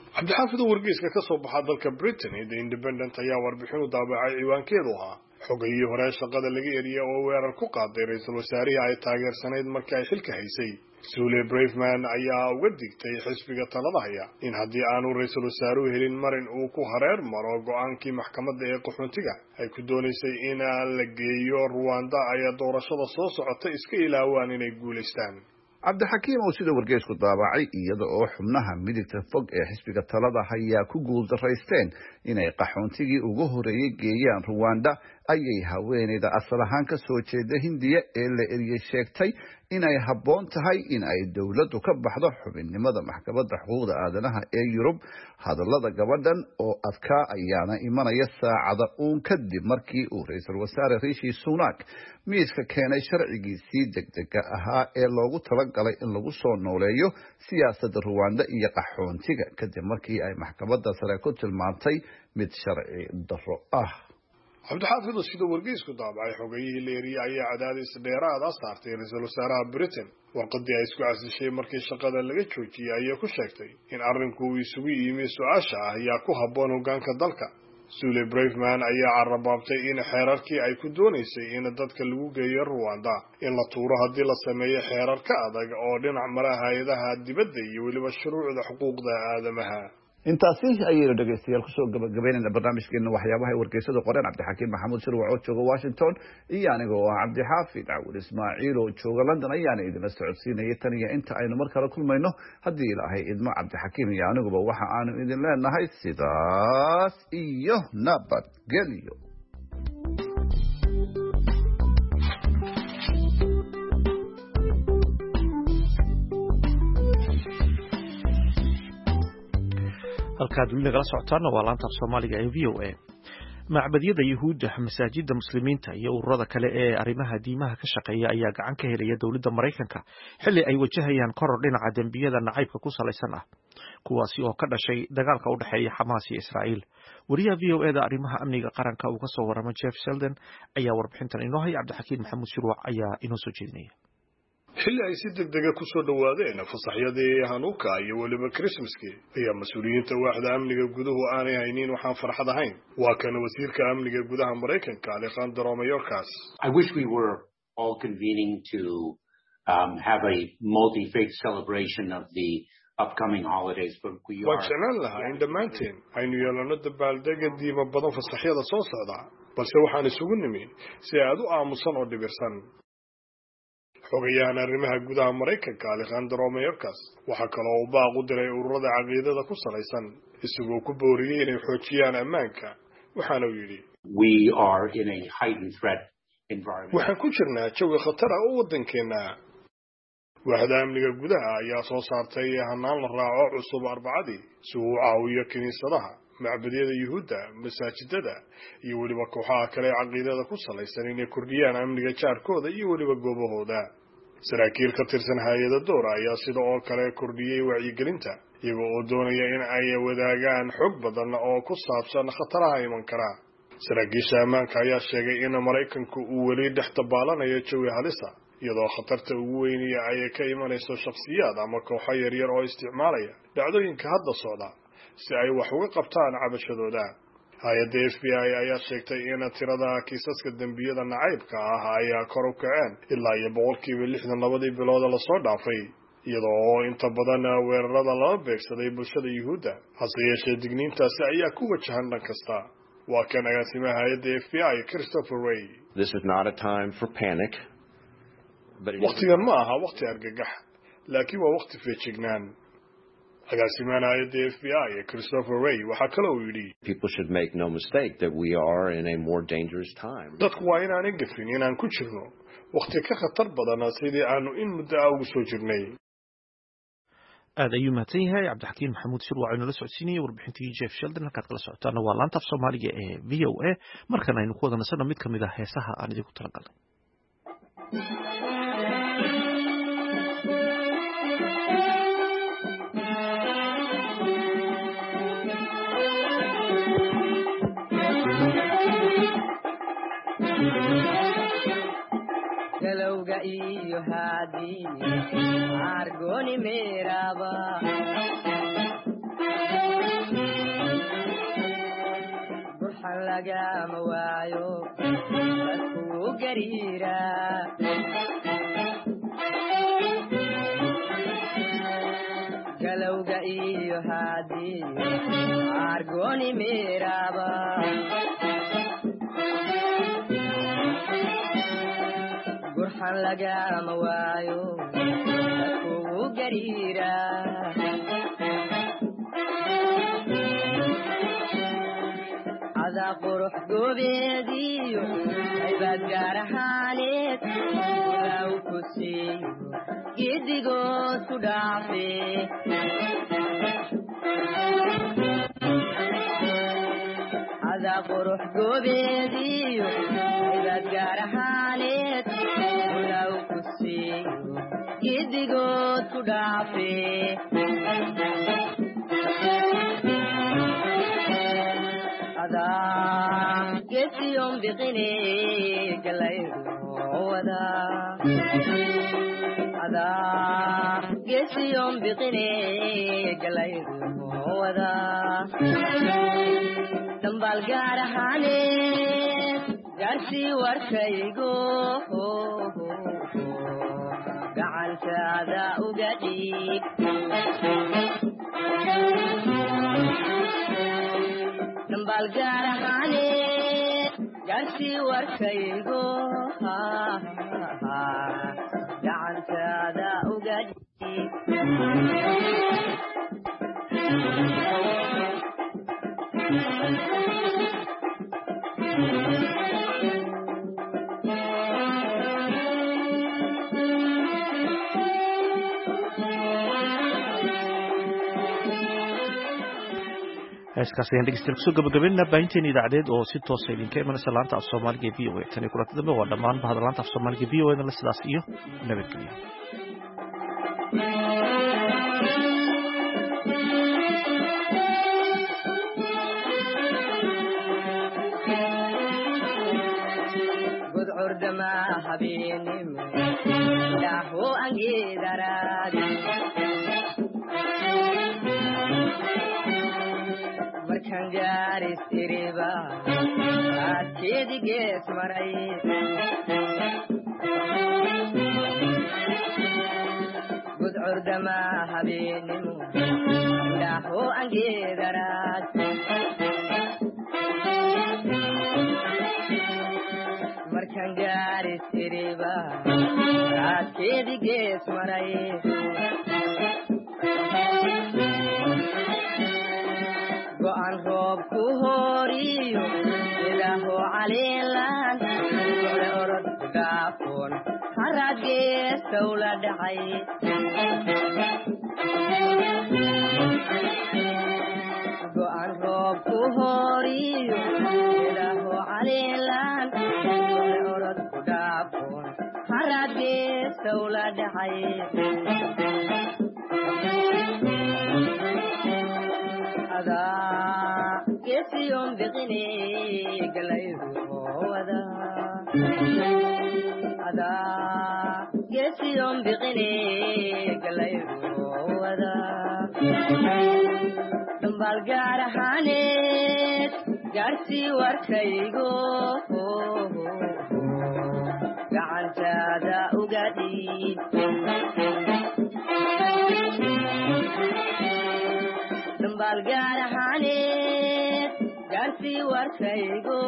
cabdixaafid oo wargeyska ka soo baxa dalka Britain The Independent ayaa warbixin u daabacay ciwaankeedu ahaa xogayii hore shaqada laga eriyay oo weerar ku qaaday ra'iisul wasaarihi ay taageersanayd markii ay xilka haysay. Sule Braverman ayaa uga digtay xisbiga talada haya in haddii aanu ra'iisul wasaaruhu helin marin uu ku hareer maro go'aankii maxkamadda ee qaxoontiga ay ku doonaysay in la geeyo Rwanda ay doorashada soo socota iska ilaawaan inay guuleystaan. cabdixakiim oo sida wargeysku daabacay iyada oo xubnaha midigta fog ee xisbiga talada hayaa ku guuldaraysteen inay qaxoontigii ugu horeeyay geeyaan Rwanda ayay haweeneyda asal ahaan ka soo jeeda Hindiya ee la eriyay sheegtay inay habboon tahay in ay dawladdu ka baxdo xubinnimada maxkamadda xuquuqda aadanaha ee Yurub. hadallada gabadhan oo adkaa ayaana imanaya saacada uun kadib markii uu ra'iisul wasaare Rishi Sunak miiska keenay sharcigiisii degdega ahaa ee loogu talagalay in lagu soo nooleeyo siyaasadda Rwanda iyo qaxoontiga kadib markii ay maxkamadda sare ku tilmaantay mid sharci darro ah. cabdixaafid oo sida wargeysku daabacay xogayihii la eriyay ayaa cadaadis dheeraad ah saartay ra'iisul wasaaraha Britain. warqadii ay isku casishay markii shaqada laga joojiyay ayaa ku sheegtay in arrinku uu isugu yimi su'aasha ah ayaa ku habboon hoggaanka dalka. Sule Braverman ayaa carrabaabtay in xeerarkii ay ku doonaysay in dadka lagu geeyo Rwanda in la tuuro haddii la sameeyo xeerar ka adag oo dhinac mara hay'adaha dibadda iyo weliba shuruucda xuquuqda aadamaha. intaasi ayaynu dhegeystayaal kusoo gabagabeynayna barnaamijkeena waxyaabaha ay wargeysada qoreen. cabdixakiim maxamuud shirwac oo jooga Washington iyo aniga oo ah cabdixaafid cawil ismaaciil oo jooga London ayaana idinla socodsiinayay tan iyo inta aynu mar kale kulmayno haddii ilaahay idmo. cabdixakiim iyo aniguba waxa aanu idin leenahay sidaas iyo nabadgelyo. halkaad weli nagala socotaana waa laanta af Soomaaliga ee VOA. macbadyada Yuhuudda, masaajidda muslimiinta iyo ururada kale ee arrimaha diimaha ka shaqeeya ayaa gacan ka helaya dowladda Mareykanka xilli ay wajahayaan koror dhinaca dembiyada nacaybka ku salaysan ah kuwaasi oo ka dhashay dagaalka u dhaxeeya Xamaas iyo Israa'iil. wariyaha VOA-da arrimaha amniga qaranka uu ka soo warramay Jeff Sheldon ayaa warbixintan inoo haya. cabdixakiim maxamuud shirwac ayaa inoo soo jeedinaya. xilli ay si degdega ku soo dhawaadeen fasaxyadii Hanuuka iyo weliba Christmaskii ayaa mas'uuliyiinta waaxda amniga guduhu aanay haynin waxaan farxad ahayn. waa kan wasiirka amniga gudaha Mareykanka Alejandro Mayorkas. I wish we were all convening to have a multi-faith celebration of the upcoming holidays, but we are. waan jeclaan lahaa in dhammaanteen aynu yeelano dabaaldega diimo badan fasaxyada soo socda, balse waxaan isugu nimi si aad u aamusan oo dhibirsan. xogayahan arrimaha gudaha Mareykanka Alejandro Mayorkas waxa kale oo baaq u diray ururada caqiidada ku salaysan isagoo ku booriyay inay xoojiyaan ammaanka. waxaana uu yidhi We are in a heightened threat environment. waxaan ku jirnaa jawi khatar ah oo waddankeena. waaxda amniga gudaha ayaa soo saartay hanaan la raaco cusub Arbacadii si uu u caawiyo kiniisadaha, macbadyada Yuhuudda, masaajidada iyo weliba kooxaha kale caqiidada ku salaysan inay kordhiyaan amniga jaarkooda iyo weliba goobahooda. saraakiil ka tirsan hay'adda doora ayaa sidoo oo kale kordhiyay wacyigelinta iyaga oo doonaya in ay wadaagaan xog badan oo ku saabsan khataraha iman kara. saraakiisha ammaanka ayaa sheegay in Mareykanku uu weli dhex dabaalanayo jawi halisa iyadoo khatarta ugu weyn ay ka imanayso shakhsiyaad ama kooxo yaryar oo isticmaalaya dhacdooyinka hadda socda si ay wax uga qabtaan cabashadooda. hay'adda FBI ayaa sheegtay in tirada kiisaska dembiyada nacaybka ah ayaa kor u kaceen ilaa 60% labadii bilood la soo dhaafay iyadoo inta badan weerarada lala beegsaday bulshada Yuhuudda. hase yeeshee digniintaasi ayaa ku wajahan dhan kasta. waa kan agaasimaha hay'adda FBI Christopher Wray. This is not a time for panic. waqtigan ma aha waqti argagax, laakiin waa waqti feejignaan. agaasimaha hay'adda FBI Christopher Wray waxa kale oo yidhi People should make no mistake that we are in a more dangerous time. dadku waa inaanay gafin inaan ku jirno waqti ka khatar badan sidii aanu in muddo ah ugu soo jirnay. aad ayuu mahadsan yahay cabdixakiim maxamuud shirwac inoo la socodsiinayay warbixintii Jeff Sheldon. halkaad kala socotaana waa laanta af Soomaaliga ee VOA. markan aynu ku wada nasano mid ka mid ah heesaha aan idinku talagalnay. galowga iyo haadii argoni meeraba lagama waayo dadkuu gariira galowga iyo haddii argoni meeraba gurxan lagama waayo dadkuu gariira ada qurux goobeediyo aybaad gaar ahaaneed law ku siiyo giddigood ku dhaafe ada qurux goobeediyo aybaad gaar ahaaneed law ku siiyo giddigood ku dhaafe gesiyon biqine galayruwada ada gesiyon biqine galayruwada dambal gaar ahane gaarsii warkaygo gacantaada uga dhiib dambal gaar ahane gaarsii warkaygo gacantaada uga dhiib heeskaas ayaan dhegeystayaal kusoo gabagabeynaa baahinteena idaacadeed oo si toosa idinka imanaysa laanta af soomaaliga v o a tan iyo kulanta dambe waa dhammaan bahda laanta af soomaaliga v o a dan sidaas iyo nabadgelyo gudcurdama habeenimo dhaho angeedaraadi markan gaaris iriba aadkeedi gees maray gudcurdama habeenimo dhaho angeedaraad markan gaaris iriba aadkeedi gees maray go'an roob ku horiyo ilaaho caliilan ole orod dhaafoon haraad geesow la dhacay go'an roob ku horiyo ilaaho caliilan ole orod dhaafoon haraad geesow la dhacay ada gesiyon biqine galayruwada ada gesiyon biqine galayruwada dambal gaar ahaaneed gaarsii warkaygo gacantaada uga dhiib dambal gaar ahaaneed gaarsii warkaygo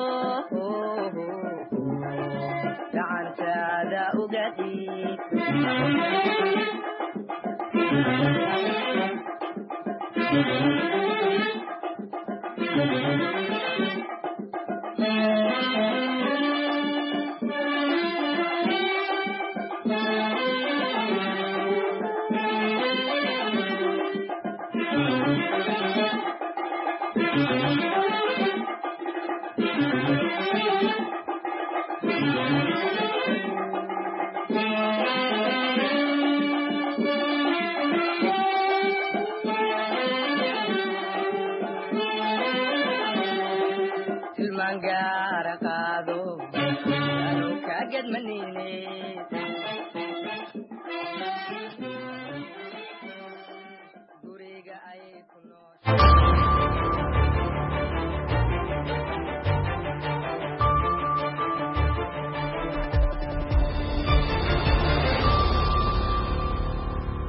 gacantaada uga dhiib tilmaan gaara qaado anu ka gedmanine